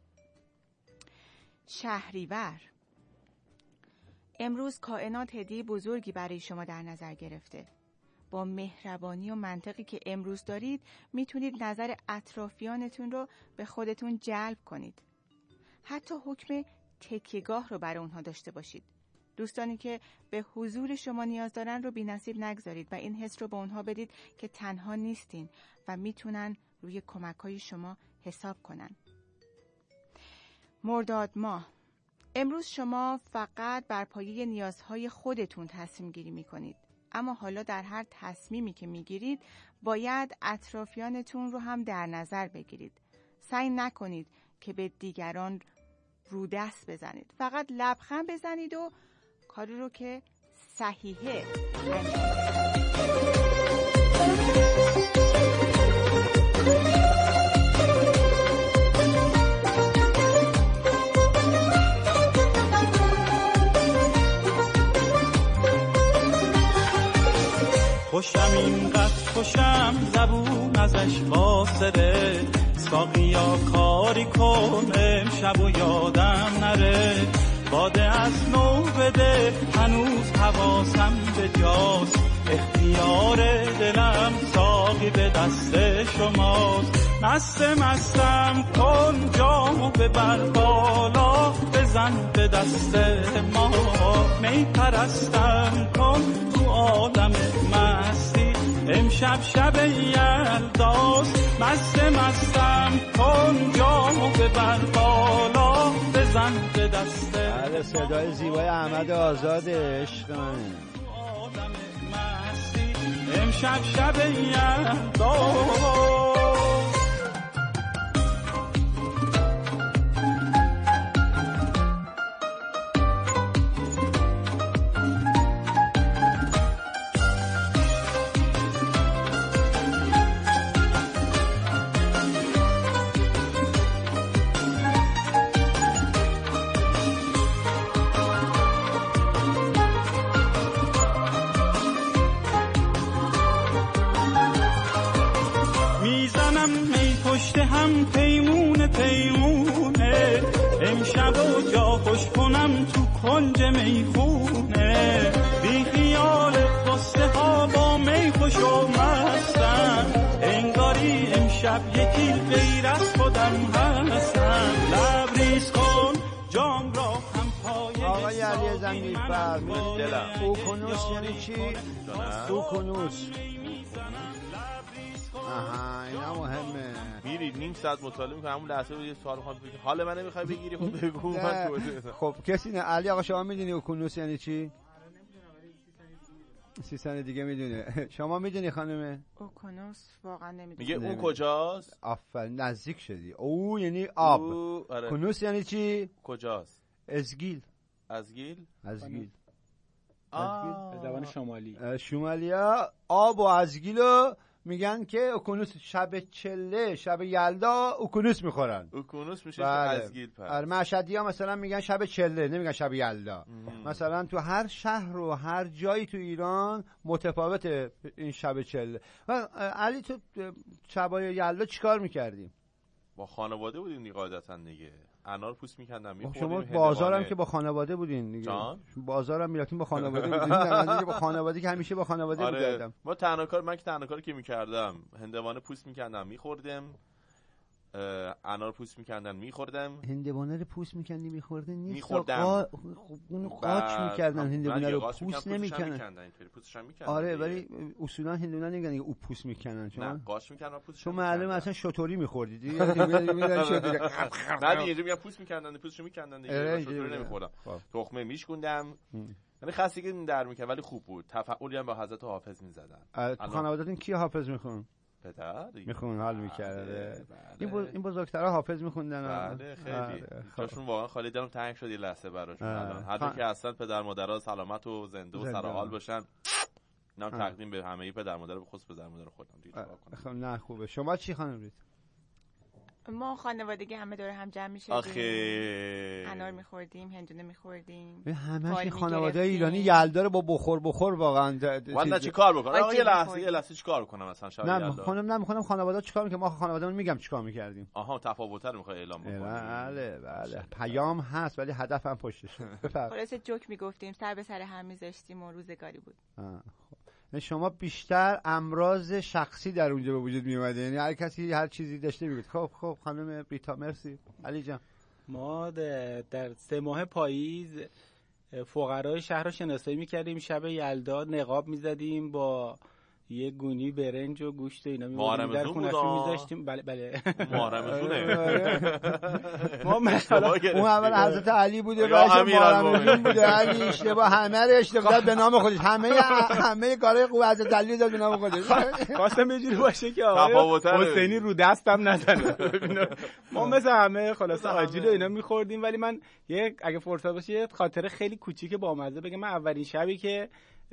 Speaker 8: شهریور، امروز کائنات هدیه بزرگی برای شما در نظر گرفته. با مهربانی و منطقی که امروز دارید میتونید نظر اطرافیانتون رو به خودتون جلب کنید. حتی حکم تکیه‌گاه رو برای اونها داشته باشید. دوستانی که به حضور شما نیاز دارن رو بی‌نصیب نگذارید و این حس رو به اونها بدید که تنها نیستین و میتونن روی کمک‌های شما حساب کنن. مرداد ماه، امروز شما فقط بر پایه نیازهای خودتون تصمیم گیری میکنید، اما حالا در هر تصمیمی که میگیرید باید اطرافیانتون رو هم در نظر بگیرید. سعی نکنید که به دیگران رو دست بزنید، فقط لبخند بزنید و کاری رو که صحیحه
Speaker 5: خوشم اینقدر خوشم زبون ازش قاصره، ساقیا کاری کن امشب و یادم نره، باده از نو بده هنوز حواسم به جاست، اختیار دلم ساقی به دست شماست، مست مستم کن جامو ببر بالا بزن به دست ما، می پرستم کن تو عالم مستی امشب شب یلداست، مست مستم کن جامو ببر بالا بزن به دست
Speaker 1: بله، صدای زیبای احمد آزاد عشق منه.
Speaker 5: امشب شب یلداست. هم پیمونه پیمونه امشب و جا خوش کنم تو کنج میخونه، بی خیال قصه ها با می خوش و مستم، انگاری امشب یکی غیر از خودم هستم، لبریز کن جام را هم پایه
Speaker 1: آقای علی زنگیرفر دلم اوکنوس یعنی چی؟ اوکنوس آها اینا مهمه.
Speaker 2: میری نیم ساعت مطالعه میکنه همون لحظه یه سوال میخوام بگم حال من نمیخوای بگیری، خب بگو من توضیح.
Speaker 1: خب کسی نه. علی آقا شما میدونی اوکنوس یعنی چی؟ سی سنه دیگه میدونه. شما میدونی خانمه؟
Speaker 8: اوکنوس واقعا نمیدونم.
Speaker 2: میگه او کجاست؟
Speaker 1: آفرین نزدیک شدی. او یعنی آب.
Speaker 2: آره.
Speaker 1: کنوس یعنی چی؟
Speaker 2: کجاست؟
Speaker 1: ازگیل.
Speaker 2: ازگیل؟
Speaker 1: ازگیل.
Speaker 6: به زبان شمالی.
Speaker 1: شمالیا آب و ازگیلو میگن که اکونوس شب چله شب یلدا اکونوس میخورن.
Speaker 2: اکونوس میشه
Speaker 1: بله.
Speaker 2: ازگیل پس.
Speaker 1: مشهدی ها مثلا میگن شب چله، نمیگن شب یلدا. مثلا تو هر شهر و هر جایی تو ایران متفاوته این شب چله. و علی تو شبای یلدا چیکار میکردیم؟
Speaker 2: با خانواده بودیم دیگه قاعدتا دیگه. انار پوست میکندم میخوردیم.
Speaker 1: شما بازارم که با خانواده بودین دیگه. بازارم میرفتیم با خانواده بودین. من دیگه با خانواده که همیشه با خانواده
Speaker 2: آره.
Speaker 1: بودم.
Speaker 2: ما تنها کار من که تنها کاری که میکردم هندوانه پوست میکندم میخوردم. انار پوست میکندن میخوردم.
Speaker 1: هندوانه رو پوست میکندی میخوردن نیست.
Speaker 2: میخوردم.
Speaker 1: قا... اونو قاچ میکردن هندوانه رو پوست نمیکنن. آره ولی اصولا هندوانه نمیگن او پوست میکنن.
Speaker 2: شما نه قاچ میکنن پوستش.
Speaker 1: شما معلومه اصلا شطوری میخوردید دیگه.
Speaker 2: نه دیگه میگن پوست میکندن پوستشو میکندن دیگه. شطوری نمیخوردم. تخمه میشکوندم. یعنی خستگی در میکرد ولی خوب بود. تفاعلی هم با حضرت حافظ میزدن.
Speaker 1: خانواده‌تون کی حافظ میخون؟
Speaker 2: پدر
Speaker 1: میخون حال میکرده. این بز... این بزرگترها حافظ میخوندن.
Speaker 2: بله خیلی جاشون واقعا خالی دلم تنگ شد یه لحظه براشون. الان هر جا که هستن پدر مادرها سلامت و زنده و سر حال باشن. نام تقدیم به همه پدر مادر، به خصوص پدر مادر خودم دیگه چیکار کنم.
Speaker 1: خب نه خوبه. شما چی خانم رید؟
Speaker 8: ما خانوادگی همه دور هم جمع میشدیم.
Speaker 2: آخه
Speaker 8: انار میخوردیم، هندونه میخوردیم.
Speaker 1: همه خانواده ایرانی یلدا رو با بخور بخور واقعا.
Speaker 2: والا چیکار بکنم؟ آقا یه لحظه یه لحظه چیکار کنم مثلا شب یلدا؟
Speaker 1: نه خانم نه میخوام خانواده چیکار میکنم؟ ما خانوادهمون میگم چیکار میکردیم.
Speaker 2: آها تفاوت‌ها رو میخوای اعلام بکنی؟
Speaker 1: بله بله پیام هست ولی هدفم پشتش.
Speaker 8: خلاص جوک میگفتیم، سر به سر هم میذاشتیم و روزگاری بود.
Speaker 1: شما بیشتر امراض شخصی در اونجا به وجود می اومده، یعنی هر کسی هر چیزی داشته میگه. خب خب خانم ریتا مرسی. علی جان
Speaker 6: ما در سه ماه پاییز فقرای شهر رو شناسایی میکردیم. شب یلدا نقاب میزدیم با یه گونی برنج و گوشت اینا می‌بردیم در خونه‌شون می‌ذاشتیم. بله بله
Speaker 2: محرمشونه.
Speaker 1: ما مثلا اون اول حضرت علی بوده باشه محرمشون بوده. علی اشتباه همه رو اشتباه به نام خودش. همه همه کارهای خوب حضرت علی داد به نام خودش.
Speaker 6: خواستم یه جوری باشه که آقا حسینی رو دستم نزنه. ما مثل همه خلاص آجیل اینا می‌خوردیم. ولی من یک اگه فرصت باشه یه خاطره خیلی کوچیک بامزه بگم. من اولین شبی که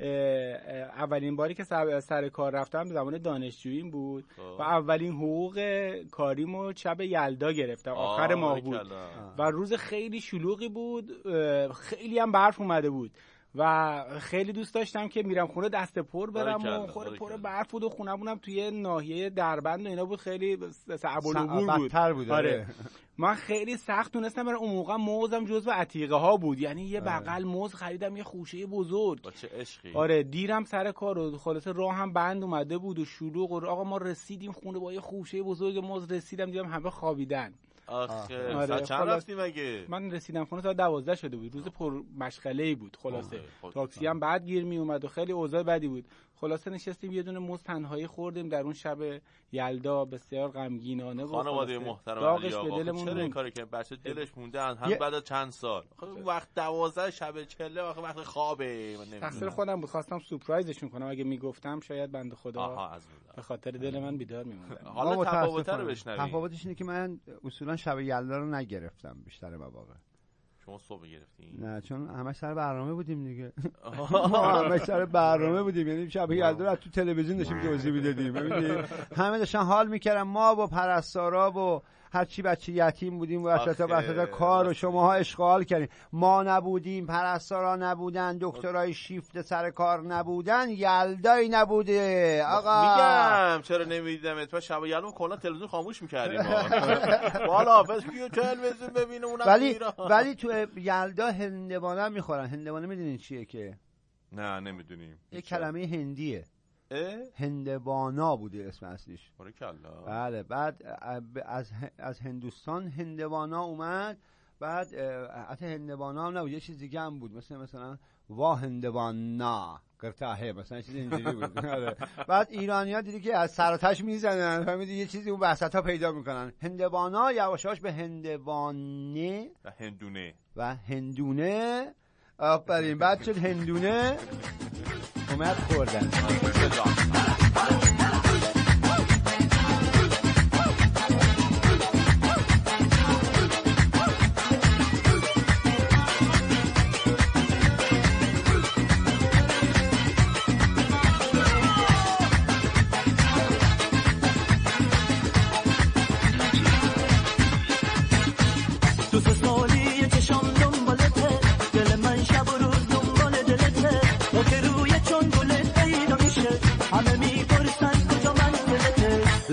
Speaker 6: اولین باری که سر کار رفتم زمان دانشجوییم بود و اولین حقوق کاریمو شب یلدا گرفتم. آخر ماه بود و روز خیلی شلوغی بود. خیلی هم برف اومده بود و خیلی دوست داشتم که میرم خونه دست پر برم و خونه پر برف بود و خونمونم توی ناحیه دربند و اینا بود. خیلی صعب العبور بود.
Speaker 1: بود.
Speaker 6: آره من خیلی سخت تونستم برم. اون موقع موزم جزو عتیقه ها بود، یعنی یه بغل موز خریدم، یه خوشه بزرگ.
Speaker 2: با چه عشقی.
Speaker 6: آره دیرم سر کار و خلاص راه هم بند اومده بود و شلوغ و آقا ما رسیدیم خونه با یه خوشه بزرگ موز. رسیدم دیدم همه خوابیدن.
Speaker 2: آخه آره. ساعت چند رفتیم مگه؟
Speaker 6: من رسیدم خونه ساعت دوازده شده بود. روز پر مشغله‌ای بود. خلاصه تاکسی هم بعد گیر می اومد و خیلی اوضاع بدی بود. خلاصه نشستیم یه دونه موز تنهایی خوردیم در اون شب یلدا بسیار غمگینانه.
Speaker 2: خانواده محترم علی آقا چرا این کاری که بچه دلش مونده هم بعد از چند سال وقت دوازده شب چله وقت وقت خوابه.
Speaker 6: تقصیر خودم بود، خواستم سورپرایزشون کنم. اگه میگفتم شاید بنده خدا به خاطر دل من بیدار میموند.
Speaker 2: حالا تفاوت رو بشنویم.
Speaker 1: تفاوتش اینه که من اصولا شب یلدا رو نگرفتم بیشتر مواقع.
Speaker 2: شما صبح گرفتین؟
Speaker 1: نه چون همش سر برنامه بودیم دیگه. همش سر برنامه بودیم، یعنی شب یلدا رو تو تلویزیون داشتیم توضیح میدادیم. ببینید همه داشتن حال میکردن، ما با پرستارا و هر چی بچه یتیم بودیم وسط وسط کار و شماها اشغال کردین. ما نبودیم، پرستارا نبودن، دکترای شیفت سر کار نبودن، یلدایی نبوده. آقا
Speaker 2: میگم چرا نمیدیدم تو شب یلدا کلا تلویزیون خاموش میکردیم. والا حافظ کیو تلویزیون ببینه اونم
Speaker 1: ولی ولی تو یلدا هندوانه میخورن. هندوانه میدونین چیه که؟
Speaker 2: نه نمیدونیم.
Speaker 1: یک کلمه هندیه. هندوانا بوده اسم اصلیش. بله بعد از از هندوستان هندوانا اومد. بعد حتی هندوانا هم نبود، یه چیز دیگه هم بود، مثلا مثلا وا هندوانا قرطاهه مثلا چیز اینجوری بود. بعد ایرانی‌ها دیدی که از سر و تش میزنن، فهمیدی یه چیزی اون وسطا پیدا میکنن. هندوانا یواش یواش به هندوانه
Speaker 2: و هندونه
Speaker 1: و هندونه آفرین بعد شد هندونه اومد خوردن.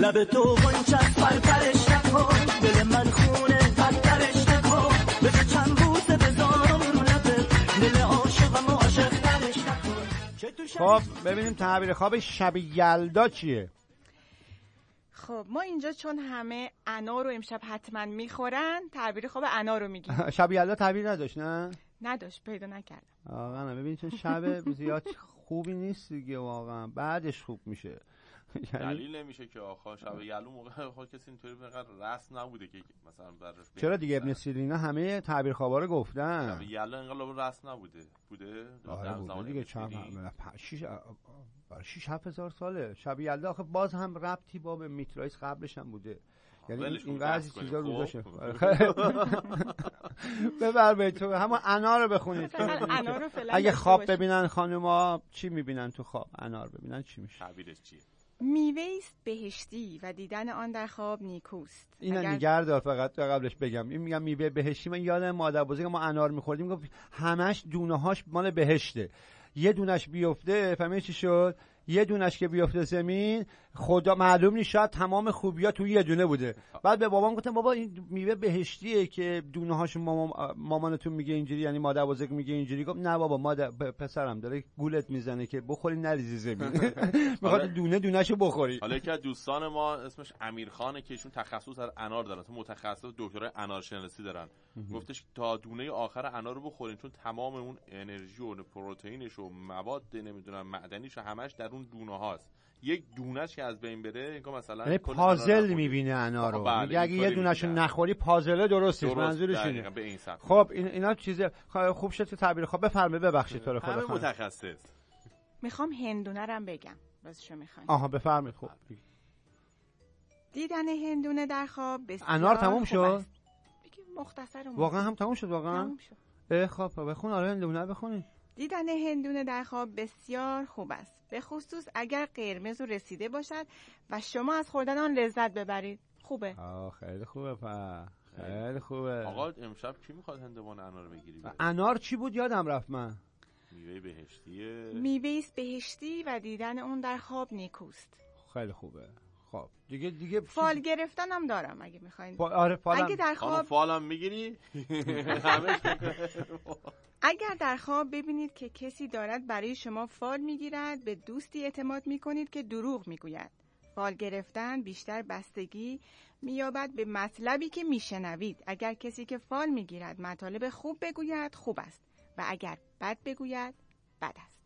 Speaker 9: لب تو غنچه پرپرش نکن دل من خونه بدترش نکن بده چند بوسه بذارم رو لبت دل عاشقم و عاشق ترش نکن.
Speaker 1: خب ببینیم تعبیر خواب شب یلدا چیه؟
Speaker 8: خب ما اینجا چون همه انار رو امشب حتما میخورن تعبیر خواب انار رو میگیم.
Speaker 1: شب یلدا تعبیر نداشت نه؟
Speaker 8: نداشت، پیدا نکردم.
Speaker 1: آقا نه ببین چون شب زیاد خوبی نیست دیگه واقعا، بعدش خوب میشه.
Speaker 2: دلیل نمیشه که آخه شب یلدا موقع خود کسی اینطوری بقدر رسم نبوده که مثلا براش.
Speaker 1: چرا دیگه ابن سیرینا همه تعبیر خوابا رو گفتن.
Speaker 2: شب یلدا انقلاب رسم نبوده بوده؟
Speaker 1: آره بوده دیگه چند شش شش هفت هزار ساله. شب یلدا آخه باز هم ربطی با به میترایس قبلش هم بوده. یعنی این بعضی چیزا روزاشه. ببر تو همون انار رو بخونید. اگه خواب ببینن خانوما چی میبینن تو خواب؟ انار ببینن چی میشه؟
Speaker 2: تعبیرش چیه؟
Speaker 8: میوه است بهشتی و دیدن آن در خواب نیکوست.
Speaker 1: اینو اگر... نگار دار فقط قبلش بگم. این میگم میوه بهشتی، من یادم مادر بزرگ ما انار میخوردیم گفت همش دونه هاش مال بهشته. یه دونش بیفته فهمی چی شد؟ یه دونش که بیفته زمین خدا معلوم نیست، شاید تمام خوبی‌ها توی یه دونه بوده. بعد به بابام گفتم بابا این میوه بهشتیه که دونه هاش مامان مامانتون میگه اینجوری، یعنی مادر بزرگ میگه اینجوری. گفت نه بابا مادر پسرم داره گولت میزنه که بخوری نریزی زمین. میخواد دونه دونهشو بخوری.
Speaker 2: حالا که دوستان ما اسمش امیرخانه که ایشون تخصص در انار دارن، تو متخصص دکترای انارشناسی دارن. گفتش تا دونه آخر انار رو بخورین چون تمام اون انرژی و پروتئینش و مواد نمیدونم معدنیش همش در اون دونه هاست. یک دونهش که از بین بره انگار مثلا
Speaker 1: یعنی پازل میبینه انار رو. میگه اگه یه دونهشو نخوری پازله درست نیست. منظورش اینه. خب این اینا چیز خوب شد که تعبیر خواب بفرمایید. ببخشید تو رو خدا.
Speaker 2: همه متخصص.
Speaker 8: میخوام هندونه رم بگم. راستشو میخواین؟
Speaker 1: آها بفرمایید. خب
Speaker 8: دیدن هندونه در خواب بسیار
Speaker 1: انار تموم شد؟
Speaker 8: مختصر
Speaker 1: واقعا هم تموم شد واقعا؟
Speaker 8: تموم شد.
Speaker 1: اه خب بخون. آره هندونه بخونید.
Speaker 8: دیدن هندونه در خواب بسیار خوب است، به خصوص اگر قرمز و رسیده باشد و شما از خوردن آن لذت ببرید. خوبه.
Speaker 1: آه خیلی خوبه پا. خیلی خوبه.
Speaker 2: آقا امشب کی میخواد هندوانه انار بگیری؟
Speaker 1: انار چی بود یادم رفت من.
Speaker 2: میوه بهشتیه.
Speaker 8: میوه است بهشتی و دیدن اون در خواب نیکوست.
Speaker 1: خیلی خوبه. خب دیگه دیگه
Speaker 8: فال گرفتن هم دارم اگه میخواین.
Speaker 1: فا... آره فالم.
Speaker 8: اگه در خواب
Speaker 2: فالم میگیری؟
Speaker 8: اگر در خواب ببینید که کسی دارد برای شما فال میگیرد، به دوستی اعتماد میکنید که دروغ میگوید. فال گرفتن بیشتر بستگی مییابد به مطلبی که میشنوید. اگر کسی که فال میگیرد مطالب خوب بگوید خوب است و اگر بد بگوید بد است.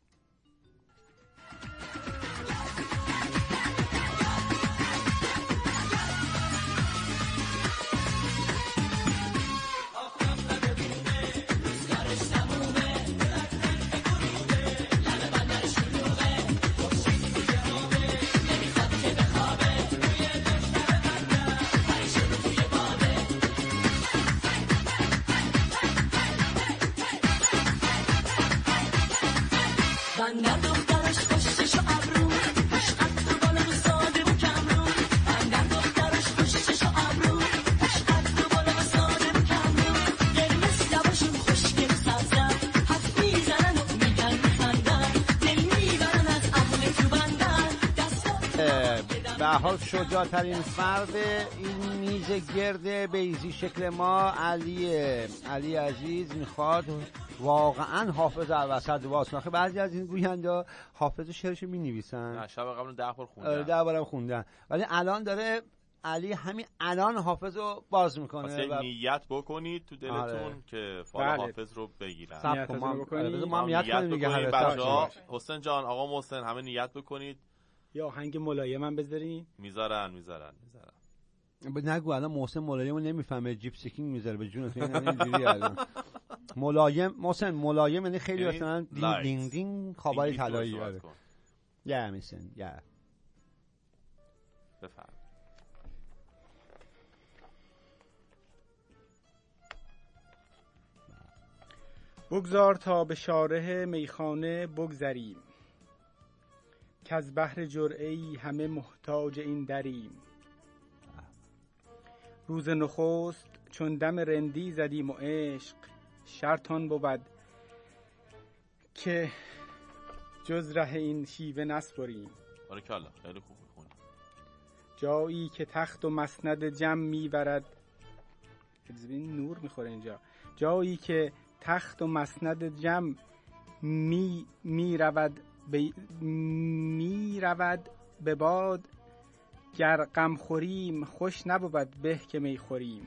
Speaker 1: حال شجاع‌ترین فرد این میز گرد بیضی شکل ما علی علی عزیز میخواد واقعا حافظ الوسط واسه. آخه بعضی از این گوینده حافظ شعرشو می‌نویسن.
Speaker 2: نه شب قبل ده بار خوندن.
Speaker 1: ده بارم خوندن. ولی الان داره علی همین الان حافظ رو باز میکنه
Speaker 2: و نیت بکنید تو دلتون آره. که فال بله. حافظ رو بگیرن.
Speaker 1: نیت بکنید. ما نیت کنیم دیگه
Speaker 2: بچه‌ها. حسین جان آقا محسن همه نیت بکنید.
Speaker 6: یا آهنگ ملایم هم بذارین.
Speaker 2: میذارن میذارن میذارن.
Speaker 1: نگو الان محسن ملایمو نمیفهمه، جیپ سیکینگ میذاره به جون تو. اینجوری الان ملایم محسن ملایم یعنی خیلی مثلا دینگ دینگ دینگ خوابای طلایی داره. یا میسن یا
Speaker 2: بفهم.
Speaker 6: بگذار تا به شارع میخانه بگذریم، که از بحر جرعه‌ای همه محتاج این دریم. روز نخست چون دم رندی زدیم و عشق، شرطان بود که جز ره این شیوه نسپریم.
Speaker 2: بارکالله خیلی خوب میخونی.
Speaker 6: جایی که تخت و مسند جم میبرد. این نور میخوره اینجا. جایی که تخت و مسند جم می میرود به میرود به باد، گر غم خوریم خوش نبود به که می خوریم.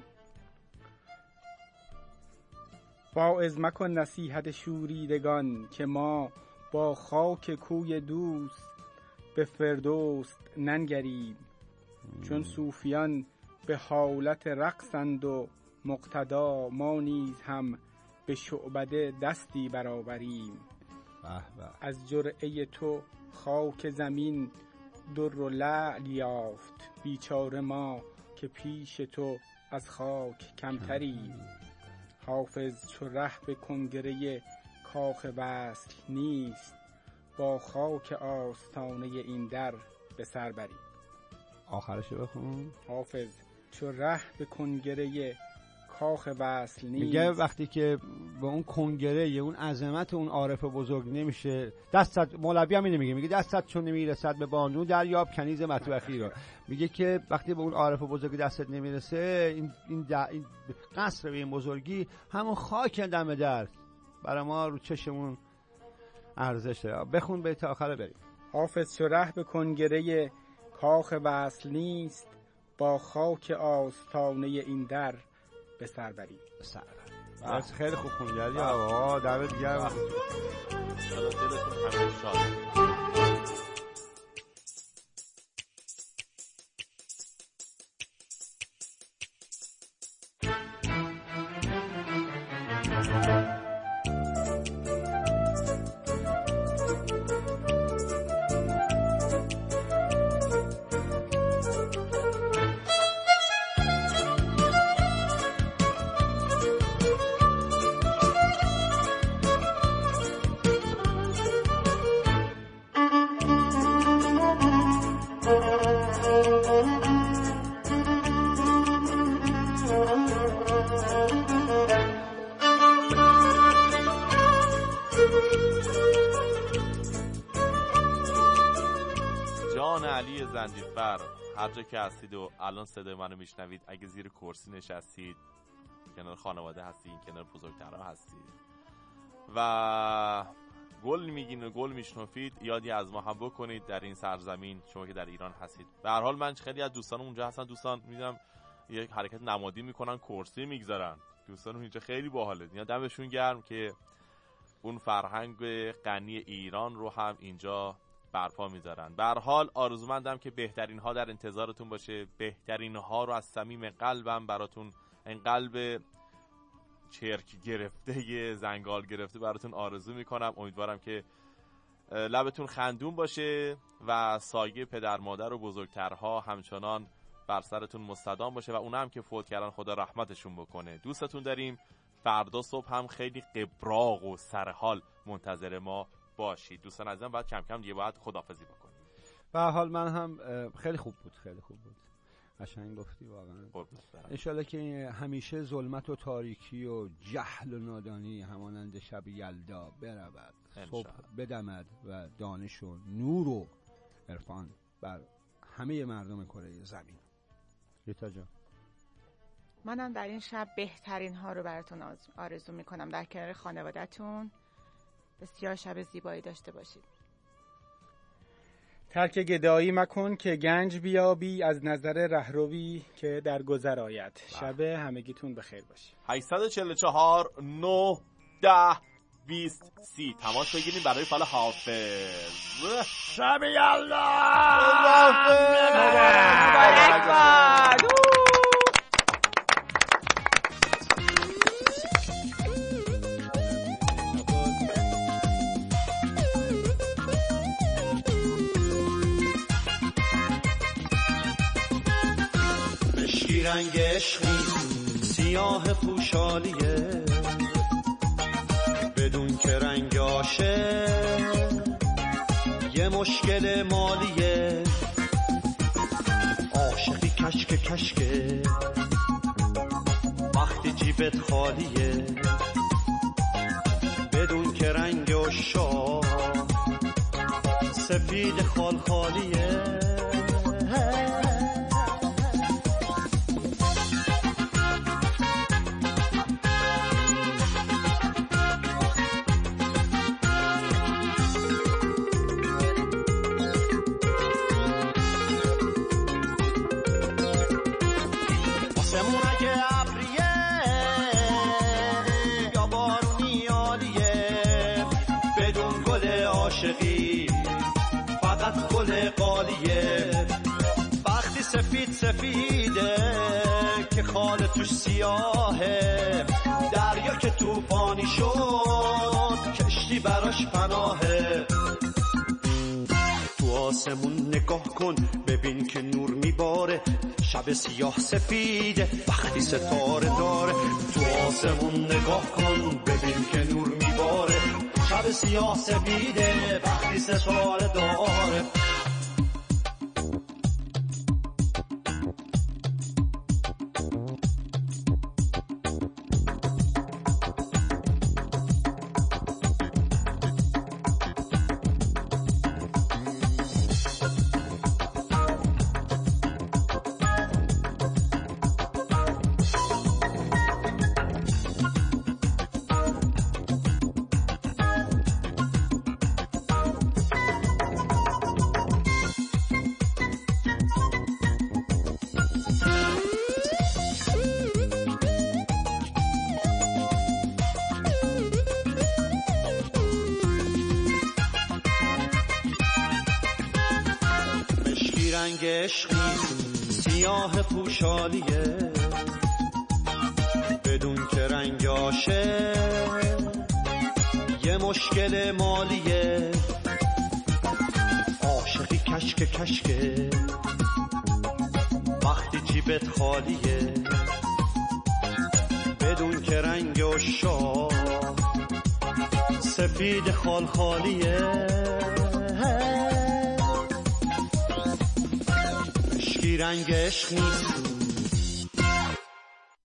Speaker 6: واعظ مکن نصیحت شوریدگان، که ما با خاک کوی دوست به فردوس ننگریم. چون صوفیان به حالت رقصند و مقتدا، ما نیز هم به شعبده دستی برآوریم. از جرعه تو خاک زمین در و لعل یافت، بیچاره ما که پیش تو از خاک کمتریم. حافظ چو ره به کنگره کاخ وصل نیست، با خاک آستانه این در به سر بریم.
Speaker 1: آخرشو بخون.
Speaker 6: حافظ چو ره به کنگره کاخ وصل نیست.
Speaker 1: میگه وقتی که به اون کنگره یه اون عظمت اون عارف بزرگ نمیشه، دستت مولوی هم اینو میگه، میگه دستت چون نمیرسد به بانو دریاب کنیز مطبخی رو. میگه که وقتی به اون عارف بزرگ دستت نمیرسه، این این, این قصر به این بزرگی همون خاک دم در برای ما رو چشمون ارزش داره. بخون بیت آخر بریم.
Speaker 6: حافظ چو ره به کنگره کاخ وصل نیست، با خاک آستانه این در به سر بریم.
Speaker 1: سر بریم. خیلی خوب خوندی آقا، دمت گرم.
Speaker 2: ان شاءالله دلتون همیشه شاد. زندیفر هر جا که هستید و الان صدای منو میشنوید، اگه زیر کرسی نشستید، کنار خانواده هستید، کنار بزرگترها هستید و گل میگین و گل میشنفید، یادی از ما هم بکنید در این سرزمین، شما که در ایران هستید. به هر حال من خیلی از دوستان اونجا هستن، دوستان میدونم یک حرکت نمادی میکنن، کرسی میگذارن. دوستان اینجا خیلی باحاله، اینا دمشون گرم که اون فرهنگ غنی ایران رو هم اینجا برپا میذارن. به هر حال آرزومندم که بهترین ها در انتظارتون باشه، بهترین ها رو از صمیم قلبم براتون، این قلب چرک گرفته زنگال گرفته براتون آرزو میکنم. امیدوارم که لبتون خندون باشه و سایه پدر مادر و بزرگترها همچنان بر سرتون مستدام باشه و اونا هم که فوت کردن خدا رحمتشون بکنه. دوستتون داریم. فردا صبح هم خیلی قبراق و سرحال منتظر ما باشید. دوستان عزیزم بعد کم کم دیگه باید خداحافظی بکنیم.
Speaker 1: به هر حال من هم خیلی خوب بود، خیلی خوب بود، قشنگ گفتی واقعا. ان شاءالله که همیشه ظلمت و تاریکی و جهل و نادانی همانند شب یلدا برود، صبح بدمد و دانش و نور و عرفان بر همه مردم کره زمین. ریتا جان،
Speaker 8: منم در این شب بهترین ها رو براتون آرزو میکنم، در کنار خانواده‌تون بسیار شب زیبایی داشته باشید.
Speaker 6: ترک گدایی مکن که گنج بیابی، از نظر رهروی که در گذر آید. شب همگیتون بخیر باشید.
Speaker 2: هشت چهار چهار نه ده بیست سی تماس بگیریم برای فال حافظ.
Speaker 1: شب یلدا
Speaker 8: مبارک باد.
Speaker 3: رنگ عشقی سیاه پوشالیه، بدون که رنگ عاشق یه مشکل مالیه. عاشقی کشک کشکه وقتی جیبت خالیه، بدون که رنگ عشاق سفید خال خالیه. عاشقی فقط گل قالیه، وقتی سفید سفیده که خال توش سیاهه، دریا که توفانی شد کشتی براش پناهه. تو آسمون نگاه کن ببین که نور میباره، شب سیاه سفیده وقتی ستاره داره. تو آسمون نگاه کن ببین که نور میباره، شب سیاه سفیده وقتی ستاره داره. رنگ عشقی سیاه پوشالیه، بدون که رنگ عاشق یه مشکل مالیه. عاشقی کشک کشکه وقتی جیبت خالیه، بدون که رنگ عشاق سفید خال خالیه. رنگ عشق نیست